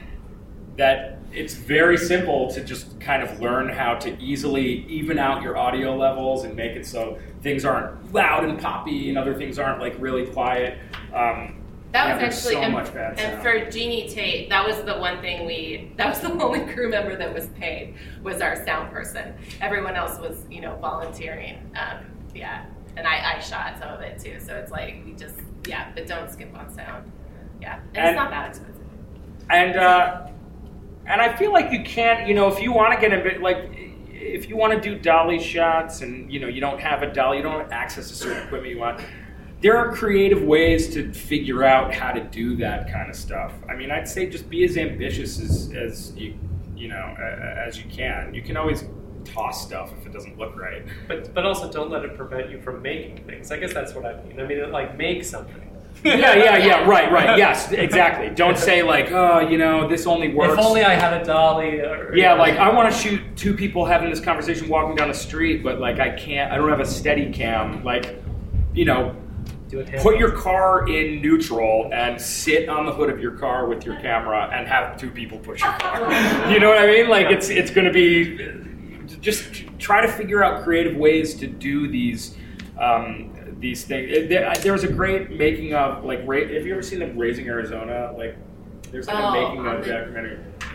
That it's very simple to just kind of learn how to easily even out your audio levels and make it so things aren't loud and poppy and other things aren't like really quiet. Um, That yeah, was there's actually so and, much bad and sound. for Jeannie Tate, that was the one thing we. That was the only crew member that was paid was our sound person. Everyone else was, you know, volunteering. Um, yeah, and I, I shot some of it too. So it's like we just yeah, but don't skip on sound. Yeah, and, And- it's not that expensive. And uh, and I feel like you can't, you know, if you want to get a bit like, if you want to do dolly shots and you know you don't have a dolly, you don't have access to certain equipment you want. There are creative ways to figure out how to do that kind of stuff. I mean, I'd say just be as ambitious as, as you, you know, uh, as you can. You can always toss stuff if it doesn't look right. But but also don't let it prevent you from making things. I guess that's what I mean. I mean, like, make something. Yeah, yeah, yeah, right, right, yes, exactly. Don't say like, oh, you know, this only works. If only I had a dolly. Or, Yeah, like I want to shoot two people having this conversation walking down the street, but like I can't, I don't have a steady cam. Like, you know, Do it put your car in neutral and sit on the hood of your car with your camera and have two people push your car. You know what I mean? Like it's it's going to be, just try to figure out creative ways to do these um, these things. There, there was a great making of, like, have you ever seen the Raising Arizona? Like, there's like Oh, a making on of the- documentary.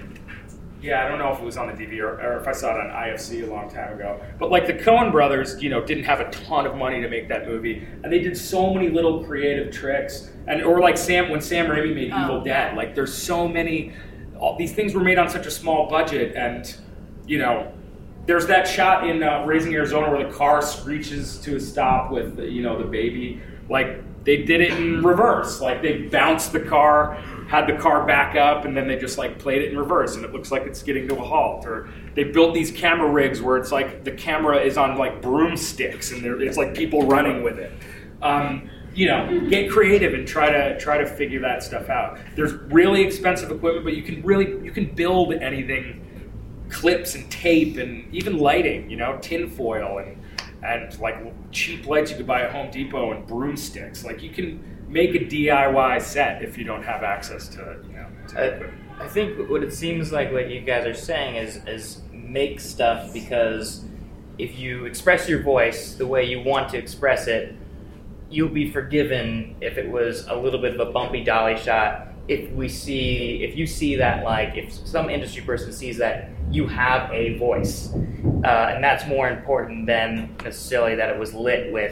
Yeah, I don't know if it was on the D V D or, or if I saw it on I F C a long time ago. But like the Coen brothers, you know, didn't have a ton of money to make that movie, and they did so many little creative tricks. And or like Sam when Sam Raimi made Oh. Evil Dead, like there's so many. All these things were made on such a small budget, and you know, there's that shot in uh, Raising Arizona where the car screeches to a stop with you know the baby. Like they did it in reverse. Like they bounced the car, had the car back up, and then they just like played it in reverse, and it looks like it's getting to a halt. Or they built these camera rigs where it's like the camera is on like broomsticks, and there, it's like people running with it. Um, you know, get creative and try to try to figure that stuff out. There's really expensive equipment, but you can really you can build anything, clips and tape and even lighting, you know, tin foil and and like cheap lights you could buy at Home Depot and broomsticks. Like you can make a D I Y set if you don't have access to, you know, to I, equipment. I think what it seems like what you guys are saying is is make stuff because if you express your voice the way you want to express it, you'll be forgiven if it was a little bit of a bumpy dolly shot. If we see, if you see that, like, if some industry person sees that you have a voice, uh, and that's more important than necessarily that it was lit with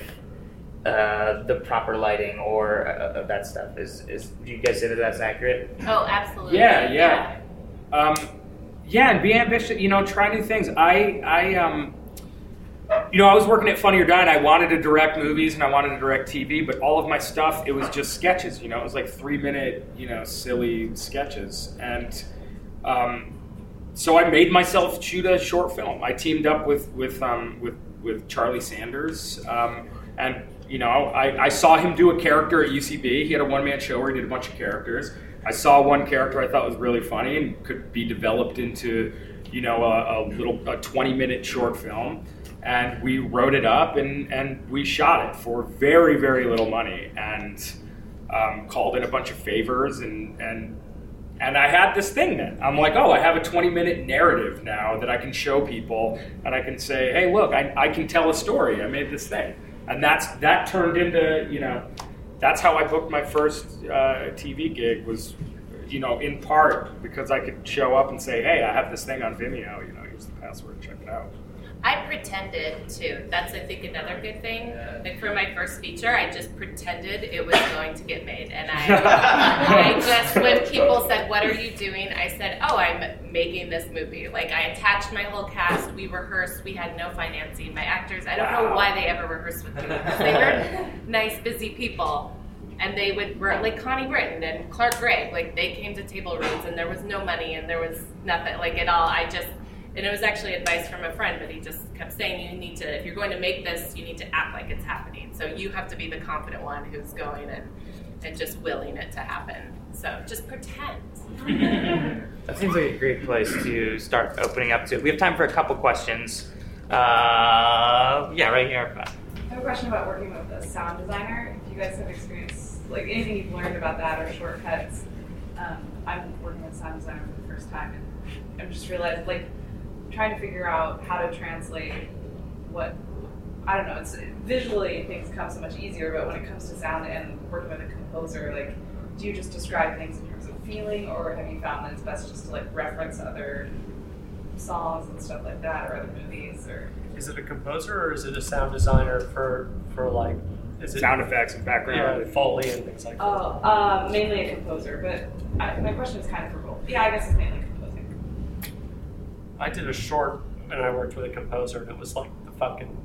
uh, the proper lighting or uh, that stuff. Is is do you guys say that that's accurate? Oh, absolutely. Yeah, yeah, um, yeah, and be ambitious. You know, try new things. I, I, um, you know, I was working at Funny or Die, and I wanted to direct movies and I wanted to direct T V, but all of my stuff, it was just sketches. You know, it was like three minute, you know, silly sketches, and um, so I made myself shoot a short film. I teamed up with with um, with with Charlie Sanders, um, and you know, I, I saw him do a character at U C B. He had a one man show where he did a bunch of characters. I saw one character I thought was really funny and could be developed into, you know, a, a little a twenty minute short film. And we wrote it up and, and we shot it for very, very little money and um, called in a bunch of favors. And, and and I had this thing then. I'm like, oh, I have a twenty minute narrative now that I can show people. And I can say, hey, look, I, I can tell a story. I made this thing. And that's that turned into, you know, that's how I booked my first uh, T V gig was, you know, in part because I could show up and say, hey, I have this thing on Vimeo. You know, here's the password. Check it out. I pretended too. That's, I think, another good thing. Like for my first feature, I just pretended it was going to get made. And I, I just, when people said, what are you doing? I said, oh, I'm making this movie. Like I attached my whole cast. We rehearsed. We had no financing. My actors, I don't Wow. know why they ever rehearsed with me. Because they were nice, busy people. And they would, were like Connie Britton and Clark Gregg. Like they came to table reads and there was no money and there was nothing. Like at all. I just... And it was actually advice from a friend, but he just kept saying, you need to, if you're going to make this, you need to act like it's happening. So you have to be the confident one who's going and, and just willing it to happen. So just pretend. That seems like a great place to start opening up to. We have time for a couple questions. Uh, yeah, right here. I have a question about working with a sound designer. If you guys have experience, like anything you've learned about that or shortcuts. Um, I'm working with a sound designer for the first time, and I'm just realized, like, trying to figure out how to translate what, I don't know, it's visually things come so much easier, but when it comes to sound and working with a composer, like, do you just describe things in terms of feeling, or have you found that it's best just to like reference other songs and stuff like that, or other movies, or? Is it a composer or is it a sound designer for, for like, is it Sound effects and background. yeah, Foley and things like that? Oh, uh, mainly a composer, but I, my question is kind of for both. Yeah, I guess it's mainly composing. I did a short and I worked with a composer and it was like the fucking,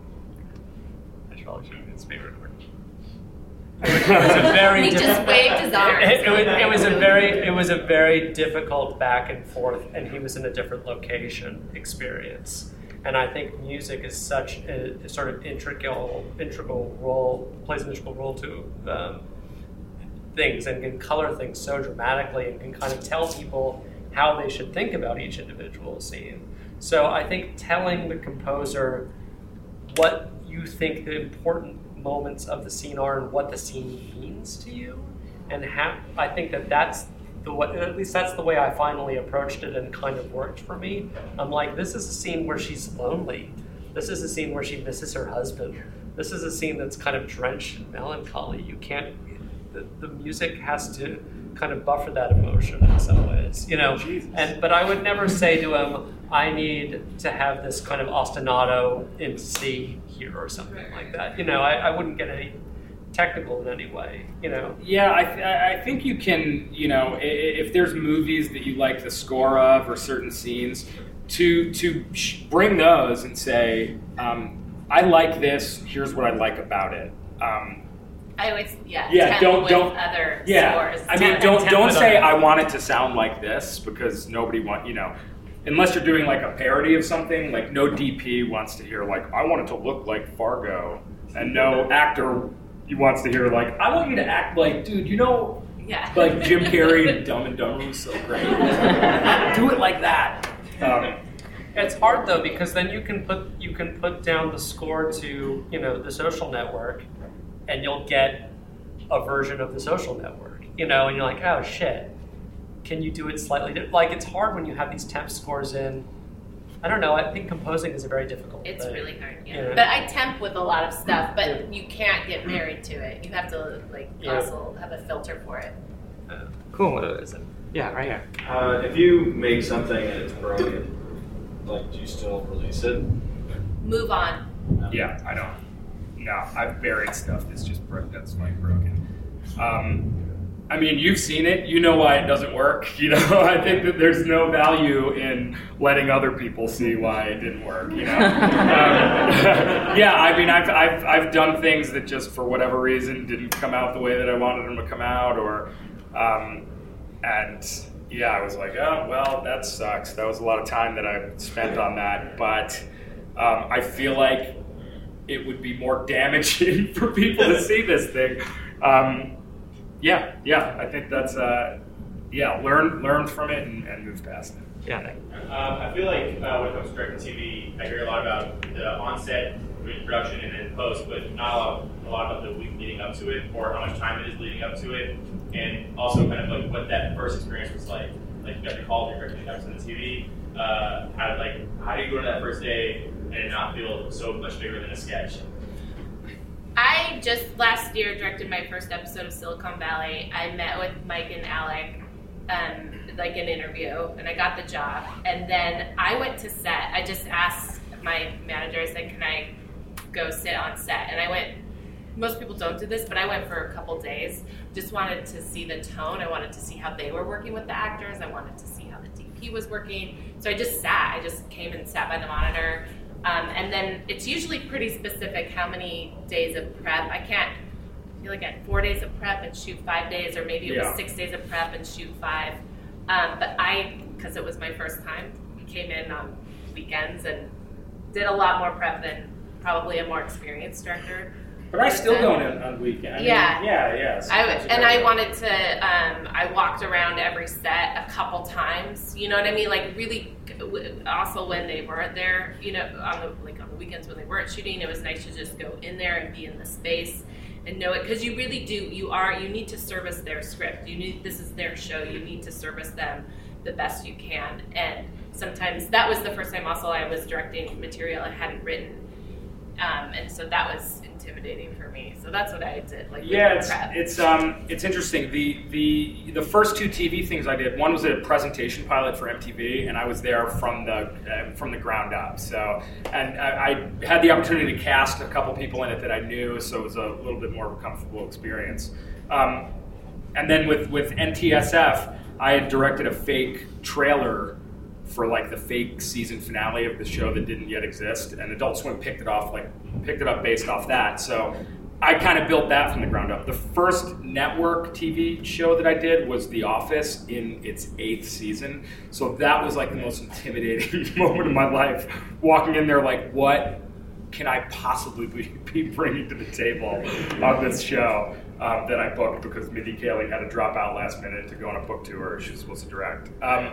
I probably shouldn't be his favorite word. It was a very He diff- just waved his arms. It, it, was, it was a very it was a very difficult back and forth, and he was in a different location experience. And I think music is such a, a sort of integral integral role, plays an integral role to um, things, and can color things so dramatically, and can kind of tell people how they should think about each individual scene. So I think telling the composer what you think the important moments of the scene are and what the scene means to you, and how I think that that's the way, at least that's the way I finally approached it and kind of worked for me. I'm like, this is a scene where she's lonely. This is a scene where she misses her husband. This is a scene that's kind of drenched in melancholy. You can't, the, the music has to kind of buffer that emotion in some ways, you know. Jesus. And but I would never say to him, I need to have this kind of ostinato in C here or something like that. You know, I, I wouldn't get any technical in any way, you know. Yeah, I, th- I think you can, you know, if there's movies that you like the score of or certain scenes, to to bring those and say, um, I like this, here's what I like about it. Um, I always, yeah, Yeah, tempt don't- with don't- other yeah, scores. I mean, Temp- don't temp don't with say other- I want it to sound like this, because nobody want, you know, unless you're doing like a parody of something, like no D P wants to hear like, I want it to look like Fargo, and no actor he wants to hear like, I want you to act like, dude, you know, Yeah. like Jim Carrey in Dumb and Dumber was so great. Do it like that. Um, It's hard though because then you can put you can put down the score to you know The Social Network, and you'll get a version of The Social Network. You know, and you're like, oh shit, can you do it slightly different? Like it's hard when you have these temp scores in. I don't know. I think composing is a very difficult It's thing. really hard, yeah. Yeah. But I temp with a lot of stuff, but Yeah. you can't get married to it. You have to like Yeah. also have a filter for it. Uh, cool. What is it? Yeah, right here. Uh, if you make something and it's broken, like, do you still release it? Move on. yeah, I don't. No, I've buried stuff that's just bro- that's like broken. Um, I mean, you've seen it. You know why it doesn't work. You know, I think that there's no value in letting other people see why it didn't work. You know, um, yeah. I mean, I've I've I've done things that just for whatever reason didn't come out the way that I wanted them to come out, or um, and yeah, I was like, oh well, that sucks. That was a lot of time that I spent on that, but um, I feel like it would be more damaging for people to see this thing. Um, Yeah, yeah, I think that's, uh, yeah, learn learn from it and, and move past it. Yeah. Um, I feel like uh, when it comes to directing T V, I hear a lot about the onset, production, and then post, but not a lot, a lot about the week leading up to it, or how much time it is leading up to it, and also kind of like what that first experience was like. Like you got the call, you're directing episode of T V. Uh, how like how do you go to that first day and it not feel so much bigger than a sketch? I just last year directed my first episode of Silicon Valley. I met with Mike and Alec, um, like an interview, and I got the job. And then I went to set. I just asked my manager, I said, can I go sit on set? And I went, most people don't do this, but I went for a couple days. Just wanted to see the tone. I wanted to see how they were working with the actors. I wanted to see how the D P was working. So I just sat. I just came and sat by the monitor. Um, and then it's usually pretty specific how many days of prep. I can't I feel like I had four days of prep and shoot five days, or maybe it Yeah. was six days of prep and shoot five. Um, but I, because it was my first time, came in on weekends and did a lot more prep than probably a more experienced director. But I still go in on weekend. I mean, Yeah. yeah, yeah. I w- and I wanted to, um, I walked around every set a couple times, you know what I mean? Like really, also when they weren't there, you know, on the, like on the weekends when they weren't shooting, it was nice to just go in there and be in the space and know it. Cause you really do, you are, you need to service their script. You need, this is their show. You need to service them the best you can. And sometimes that was the first time also I was directing material I hadn't written. Um, and so that was intimidating for me. So that's what I did. Like Yeah, with it's prep. it's um it's interesting. The the the first two T V things I did, one was a presentation pilot for M T V, and I was there from the uh, from the ground up. So, and I, I had the opportunity to cast a couple people in it that I knew, so it was a little bit more of a comfortable experience. Um, and then with with N T S F, I had directed a fake trailer for like the fake season finale of the show that didn't yet exist, and Adult Swim picked it off, like picked it up based off that. So I kind of built that from the ground up. The first network T V show that I did was The Office in its eighth season. So that was like the most intimidating moment of my life, walking in there like, what can I possibly be bringing to the table on this show um, that I booked because Mindy Kaling had to drop out last minute to go on a book tour she was supposed to direct. Um,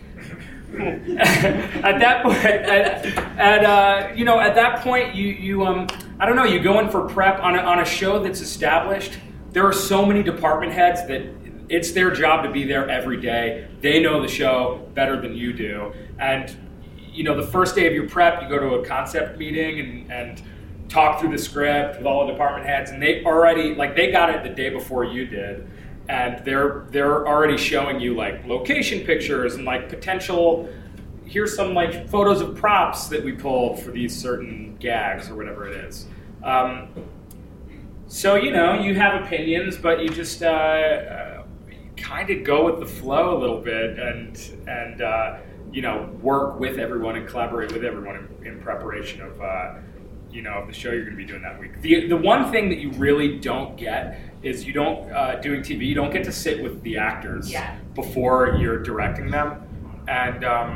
at that point, at, at uh, you know, at that point, you you um, I don't know, you go in for prep on a, on a show that's established. There are so many department heads that it's their job to be there every day. They know the show better than you do, and you know, the first day of your prep, you go to a concept meeting and and talk through the script with all the department heads, and they already like they got it the day before you did. And they're they're already showing you like location pictures and like potential, here's some like photos of props that we pulled for these certain gags or whatever it is. Um, so, you know, you have opinions, but you just uh, uh, kind of go with the flow a little bit and, and uh, you know, work with everyone and collaborate with everyone in, in preparation of, uh, you know, of the show you're going to be doing that week. The the one thing that you really don't get is you don't, uh, doing T V, you don't get to sit with the actors Yeah. before you're directing them. And um,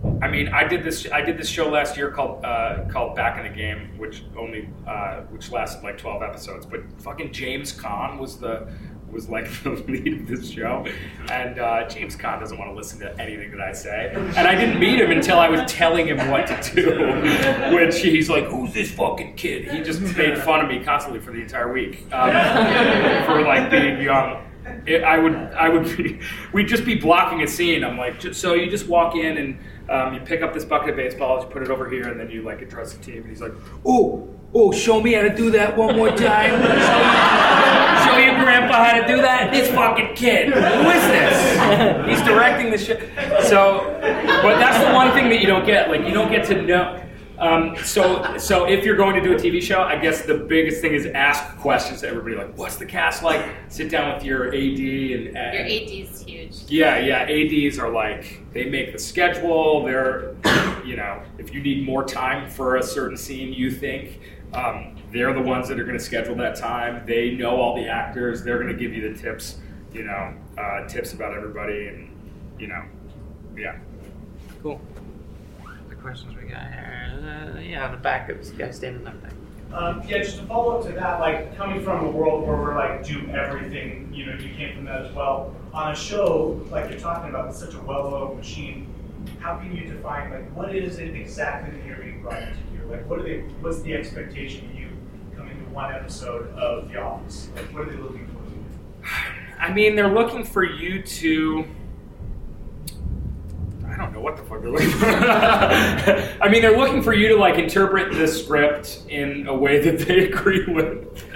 I mean, I did this. I did this show last year called uh, called Back in the Game, which only uh, which lasted like twelve episodes. But fucking James Caan was the was like the lead of this show, and uh, James Caan doesn't want to listen to anything that I say. And I didn't meet him until I was telling him what to do. Which he's like, "Who's this fucking kid?" He just made fun of me constantly for the entire week um, for like being young. It, I would, I would be, we'd just be blocking a scene. I'm like, just, so you just walk in and um, you pick up this bucket of baseballs, you put it over here, and then you like address the team. And he's like, oh, oh, show me how to do that one more time. Show, show your grandpa how to do that. This fucking kid, who is this? He's directing the show. So, but that's the one thing that you don't get. Like, you don't get to know. Um, so, so if you're going to do a T V show, I guess the biggest thing is ask questions to everybody. Like, what's the cast like? Sit down with your A D and, and your A D's huge. Yeah, yeah. A Ds are like, they make the schedule. They're, you know, if you need more time for a certain scene, you think um, they're the ones that are going to schedule that time. They know all the actors. They're going to give you the tips. You know, uh, tips about everybody, and you know, yeah. Cool. The questions we got here. Uh, yeah, the back of this guy standing up there. Um, yeah, just to follow up to that, like coming from a world where we're like do everything, you know, you came from that as well. On a show like you're talking about, it's such a well-oiled machine. How can you define like what is it exactly that you're being brought into here? Like, what are they? What's the expectation of you coming to one episode of The Office? Like, what are they looking for? I mean, they're looking for you to. I don't know what the fuck they're looking for. I mean, they're looking for you to like interpret the script in a way that they agree with,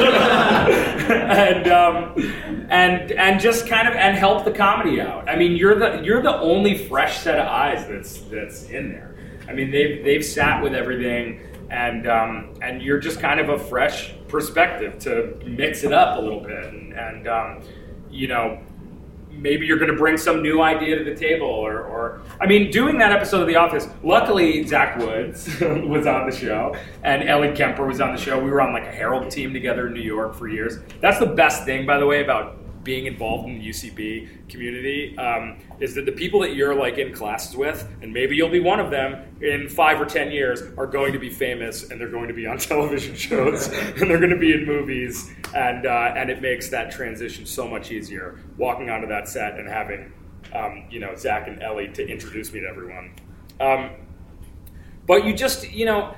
and um, and and just kind of and help the comedy out. I mean, you're the you're the only fresh set of eyes that's that's in there. I mean, they've they've sat with everything, and um, and you're just kind of a fresh perspective to mix it up a little bit, and, and um, you know. Maybe you're going to bring some new idea to the table, or, or I mean, doing that episode of The Office, luckily Zach Woods was on the show, and Ellie Kemper was on the show. We were on like a Herald team together in New York for years. That's the best thing, by the way, about being involved in the U C B community, um, is that the people that you're like in classes with, and maybe you'll be one of them in five or ten years, are going to be famous, and they're going to be on television shows, and they're going to be in movies, and uh, and it makes that transition so much easier, walking onto that set and having um, you know, Zach and Ellie to introduce me to everyone. Um, but you just, you know,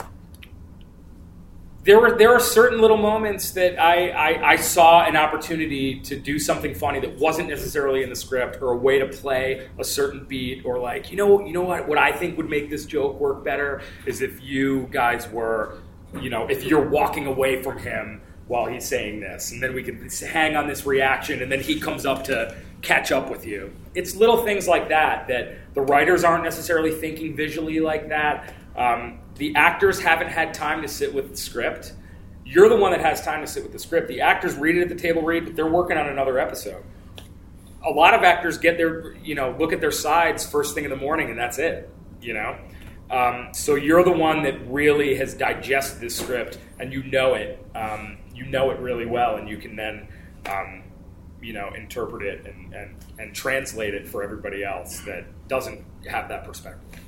There were there are certain little moments that I, I, I saw an opportunity to do something funny that wasn't necessarily in the script, or a way to play a certain beat, or like, you know, you know what what I think would make this joke work better is if you guys were, you know, if you're walking away from him while he's saying this, and then we could hang on this reaction, and then he comes up to catch up with you. It's little things like that that the writers aren't necessarily thinking visually like that. Um, the actors haven't had time to sit with the script. You're the one that has time to sit with the script. The actors read it at the table read, but they're working on another episode. A lot of actors get their, you know, look at their sides first thing in the morning, and that's it, you know? Um, so you're the one that really has digested this script, and you know it. Um, you know it really well, and you can then, um, you know, interpret it and, and, and translate it for everybody else that doesn't have that perspective.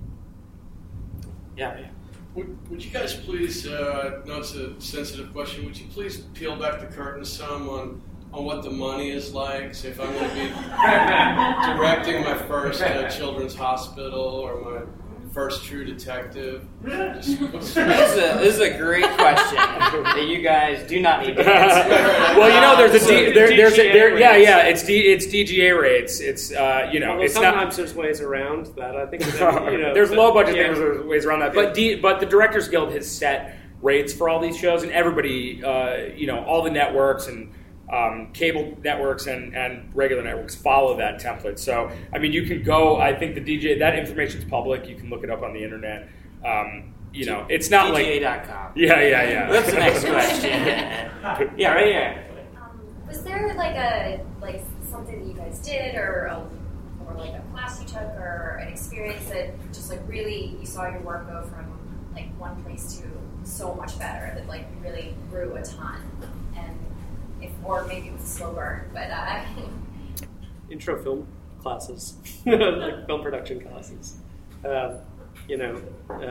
Yeah, yeah. Would, would you guys please, uh, no, it's a sensitive question, would you please peel back the curtain some on, on what the money is like? So if I'm going to be directing my first uh, children's hospital or my first True Detective. Just, what's, this, is a, this is a great question that you guys do not need to answer. Well, you know, there's a So D, there, there's a, there, rates. yeah, yeah, it's D, it's D G A rates. It's uh, you know, Although it's sometimes not. there's ways around that. I think that, you know, there's but, low budget yeah. things, there's ways around that. But D, but the Directors Guild has set rates for all these shows, and everybody, uh, you know, all the networks and um, cable networks and, and regular networks follow that template. So, I mean, you can go. I think the D J that information's public. You can look it up on the internet. Um, you know, it's not D G A like dot com. Yeah, yeah, yeah. That's the next question. Yeah, right here. Um, was there like a like something that you guys did, or a, or like a class you took, or an experience that just like really you saw your work go from like one place to so much better that like really grew a ton, and if or maybe it was a slow burn, but uh, Intro film. classes, like film production classes. Um, you know,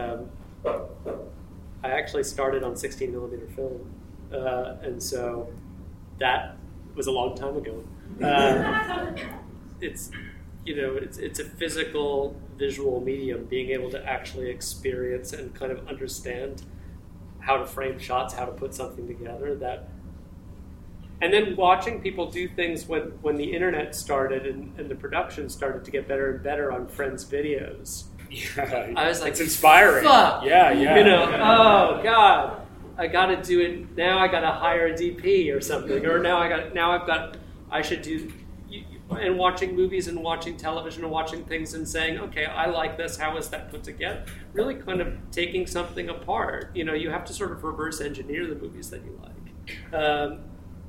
um, I actually started on sixteen millimeter film, uh, and so that was a long time ago. Uh, it's you know, it's it's a physical, visual medium. Being able to actually experience and kind of understand how to frame shots, how to put something together. That, and then watching people do things when, when the internet started and, and the production started to get better and better on friends' videos. Yeah, I was like, it's inspiring. Fuck. Yeah, yeah. You know, oh God, I got to do it now. I got to hire a D P or something, or now I got now I've got I should do. And watching movies and watching television and watching things and saying, okay, I like this. How is that put together? Really, kind of taking something apart. You know, you have to sort of reverse engineer the movies that you like. Um,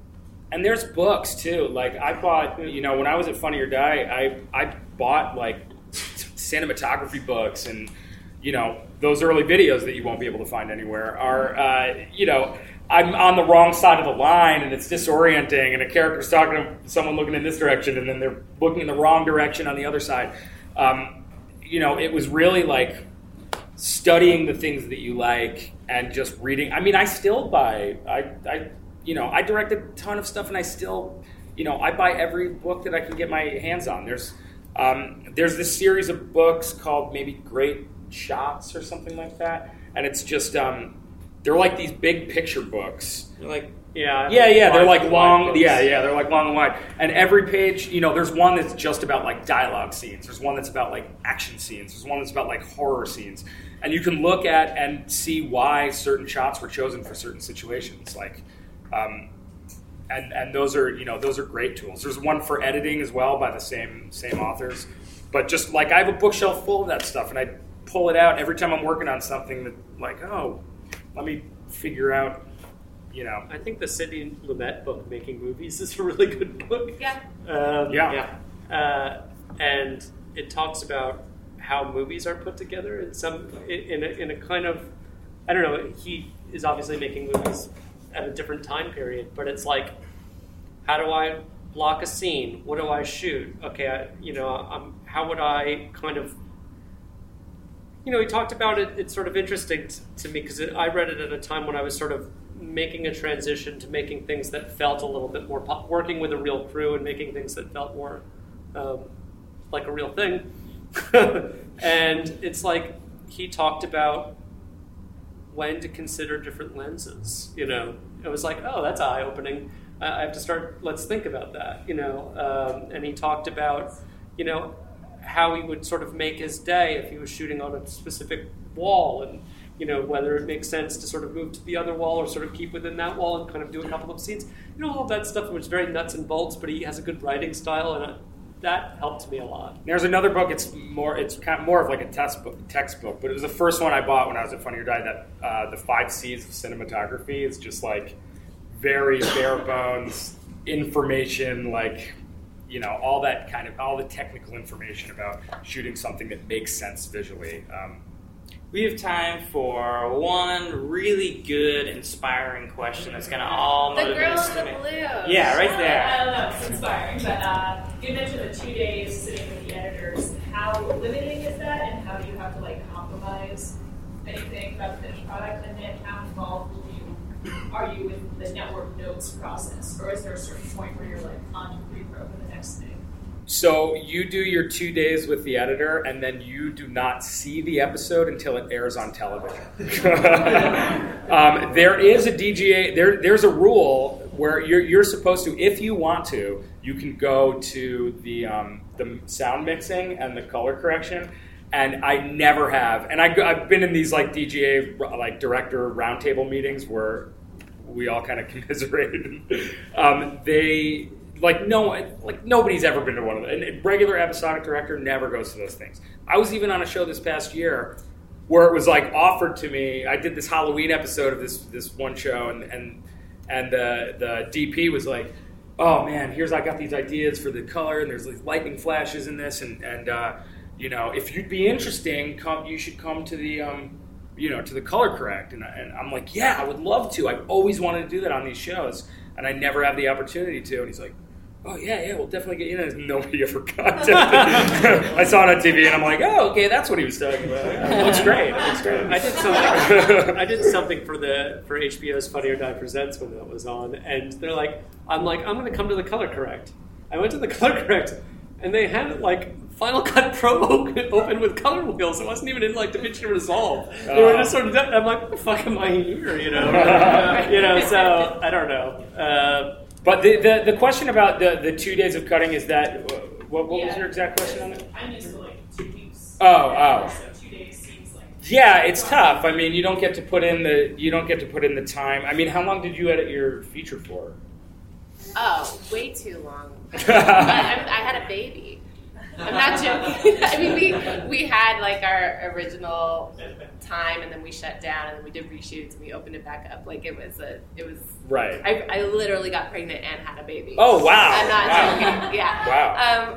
And there's books too. Like I bought, you know, when I was at Funny or Die, I I bought like cinematography books, and you know, those early videos that you won't be able to find anywhere are, uh, you know, I'm on the wrong side of the line and it's disorienting, and a character's talking to someone looking in this direction and then they're looking in the wrong direction on the other side. Um, you know, it was really like studying the things that you like and just reading. I mean, I still buy, I, I you know, I direct a ton of stuff, and I still, you know, I buy every book that I can get my hands on. There's, um, there's this series of books called maybe Great Shots or something like that, and it's just, um, they're like these big picture books. They're like, yeah, yeah, yeah. They're like long, books. yeah, yeah. They're like long and wide. And every page, you know, there's one that's just about like dialogue scenes. There's one that's about like action scenes. There's one that's about like horror scenes. And you can look at and see why certain shots were chosen for certain situations. Like, um, and and those are, you know, those are great tools. There's one for editing as well by the same same authors. But just like I have a bookshelf full of that stuff, and I pull it out every time I'm working on something that like, oh. Let me figure out, you know. I think the Sidney Lumet book, Making Movies, is a really good book. Yeah. Um, yeah. yeah. Uh, and it talks about how movies are put together in some in, in, a, in a kind of, I don't know, he is obviously making movies at a different time period, but it's like, how do I block a scene? What do I shoot? Okay, I, you know, I'm, how would I kind of, you know, he talked about it. It's sort of interesting t- to me because I read it at a time when I was sort of making a transition to making things that felt a little bit more, po- working with a real crew and making things that felt more um, like a real thing. And it's like he talked about when to consider different lenses. You know, it was like, oh, that's eye-opening. I, I have to start. Let's think about that. You know, um, and he talked about, you know, how he would sort of make his day if he was shooting on a specific wall, and you know whether it makes sense to sort of move to the other wall or sort of keep within that wall and kind of do a couple of scenes. You know, all that stuff was very nuts and bolts, but he has a good writing style, and that helped me a lot. There's another book. It's more. It's kind of more of like a textbook, textbook, but it was the first one I bought when I was at Funny or Die. That uh, the Five C's of Cinematography is just like very bare bones information, like. You know, all that kind of, all the technical information about shooting something that makes sense visually. Um, we have time for one really good, inspiring question that's going to all the motivate girl us in to the make- blue. Yeah, right there. I don't know, it's inspiring, but uh, you mentioned the two days sitting with the editors. How limiting is that, and how do you have to like compromise anything about the finished product? And then how involved will you are you with the network notes process, or is there a certain point where you're like on to pre-pro for the next thing? So you do your two days with the editor, and then you do not see the episode until it airs on television. um, there is a D G A. There, there's a rule where you're you're supposed to, if you want to, you can go to the um, the sound mixing and the color correction. And I never have. And I, I've been in these like D G A like director roundtable meetings where we all kind of commiserated. um, they. Like no, like nobody's ever been to one of them. A regular episodic director never goes to those things. I was even on a show this past year where it was like offered to me. I did this Halloween episode of this this one show, and and and the the D P was like, "Oh man, here's I got these ideas for the color, and there's these lightning flashes in this, and and uh, you know, if you'd be interesting, come you should come to the um, you know to the color correct." And, I, and I'm like, "Yeah, I would love to. I've always wanted to do that on these shows, and I never have the opportunity to." And he's like, oh, yeah, yeah, we'll definitely get you in. And nobody ever contacted me. I saw it on T V, and I'm like, oh, okay, that's what he was talking about. Yeah, it looks great. It looks great. I did something. I did something for the for H B O's Funny or Die Presents when that was on, and they're like, I'm like, I'm going to come to the Color Correct. I went to the Color Correct, and they had like Final Cut Pro open with color wheels. It wasn't even in like DaVinci Resolve. They were just sort of. I'm like, what the fuck am I here? You know, you know. So I don't know. Uh, but the, the the question about the, the two days of cutting is that what, what yeah. was your exact question on it? I'm used to like two weeks. Oh, oh. So two days seems like. Yeah, it's tough. I mean, you don't get to put in the you don't get to put in the time. I mean, how long did you edit your feature for? Oh, way too long. I, I, I had a baby. I'm not joking. I mean, we we had like our original time, and then we shut down, and then we did reshoots, and we opened it back up. Like it was a, it was. Right. I, I literally got pregnant and had a baby. Oh wow! I'm not wow. joking. Yeah. Wow.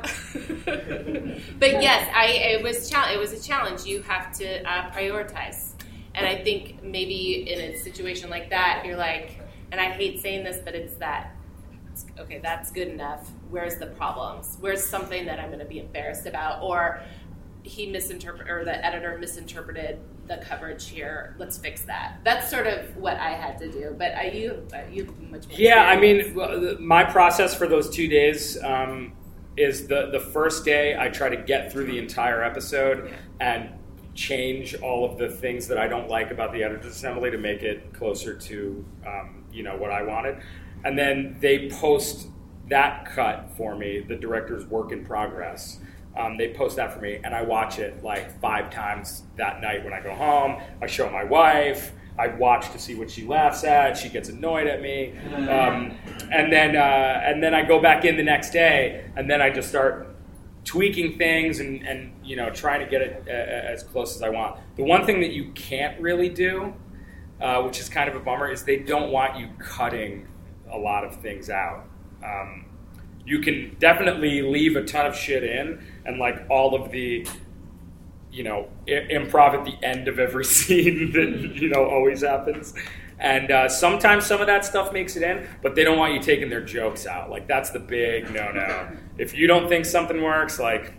Um, but yes, I it was chal- It was a challenge. You have to uh, prioritize, and I think maybe in a situation like that, you're like, and I hate saying this, but it's that. Okay, that's good enough. Where's the problems? Where's something that I'm going to be embarrassed about? Or he misinterpreted, or the editor misinterpreted the coverage here. Let's fix that. That's sort of what I had to do. But I, you, you have much more. Yeah, I experience. mean, my process for those two days um, is the the first day I try to get through the entire episode and change all of the things that I don't like about the editor's assembly to make it closer to um, you know what I wanted. And then they post that cut for me, the director's work in progress. Um, they post that for me, and I watch it like five times that night when I go home. I show my wife. I watch to see what she laughs at. She gets annoyed at me, um, and then uh, and then I go back in the next day, and then I just start tweaking things and, and you know trying to get it uh, as close as I want. The one thing that you can't really do, uh, which is kind of a bummer, is they don't want you cutting a lot of things out. Um, you can definitely leave a ton of shit in, and like all of the, you know, I- improv at the end of every scene that, you know, always happens. And uh, sometimes some of that stuff makes it in, but they don't want you taking their jokes out. Like that's the big no-no. If you don't think something works, like,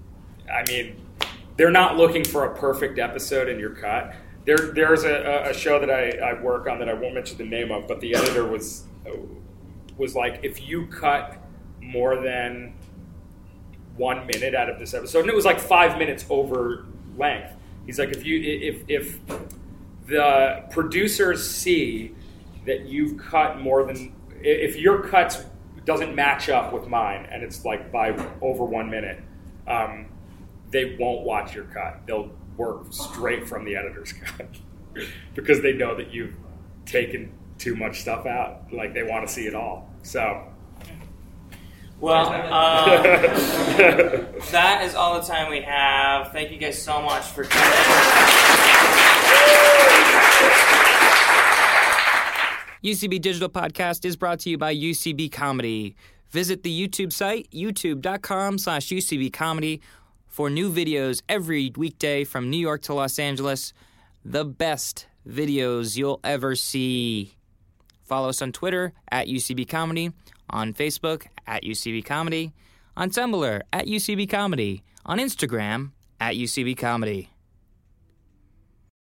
I mean, they're not looking for a perfect episode in your cut. There, there's a, a show that I, I work on that I won't mention the name of, but the editor was was like, if you cut more than one minute out of this episode, and it was like five minutes over length. He's like, if you if if the producers see that you've cut more than, if your cuts doesn't match up with mine, and it's like by over one minute, um, they won't watch your cut. They'll work straight from the editor's cut because they know that you've taken too much stuff out. Like they want to see it all. So, well, uh, that is all the time we have. Thank you guys so much for coming. U C B Digital Podcast is brought to you by U C B Comedy. Visit the YouTube site, youtube.com slash UCB Comedy, for new videos every weekday from New York to Los Angeles. The best videos you'll ever see. Follow us on Twitter at U C B Comedy, on Facebook at U C B Comedy, on Tumblr at U C B Comedy, on Instagram at U C B Comedy.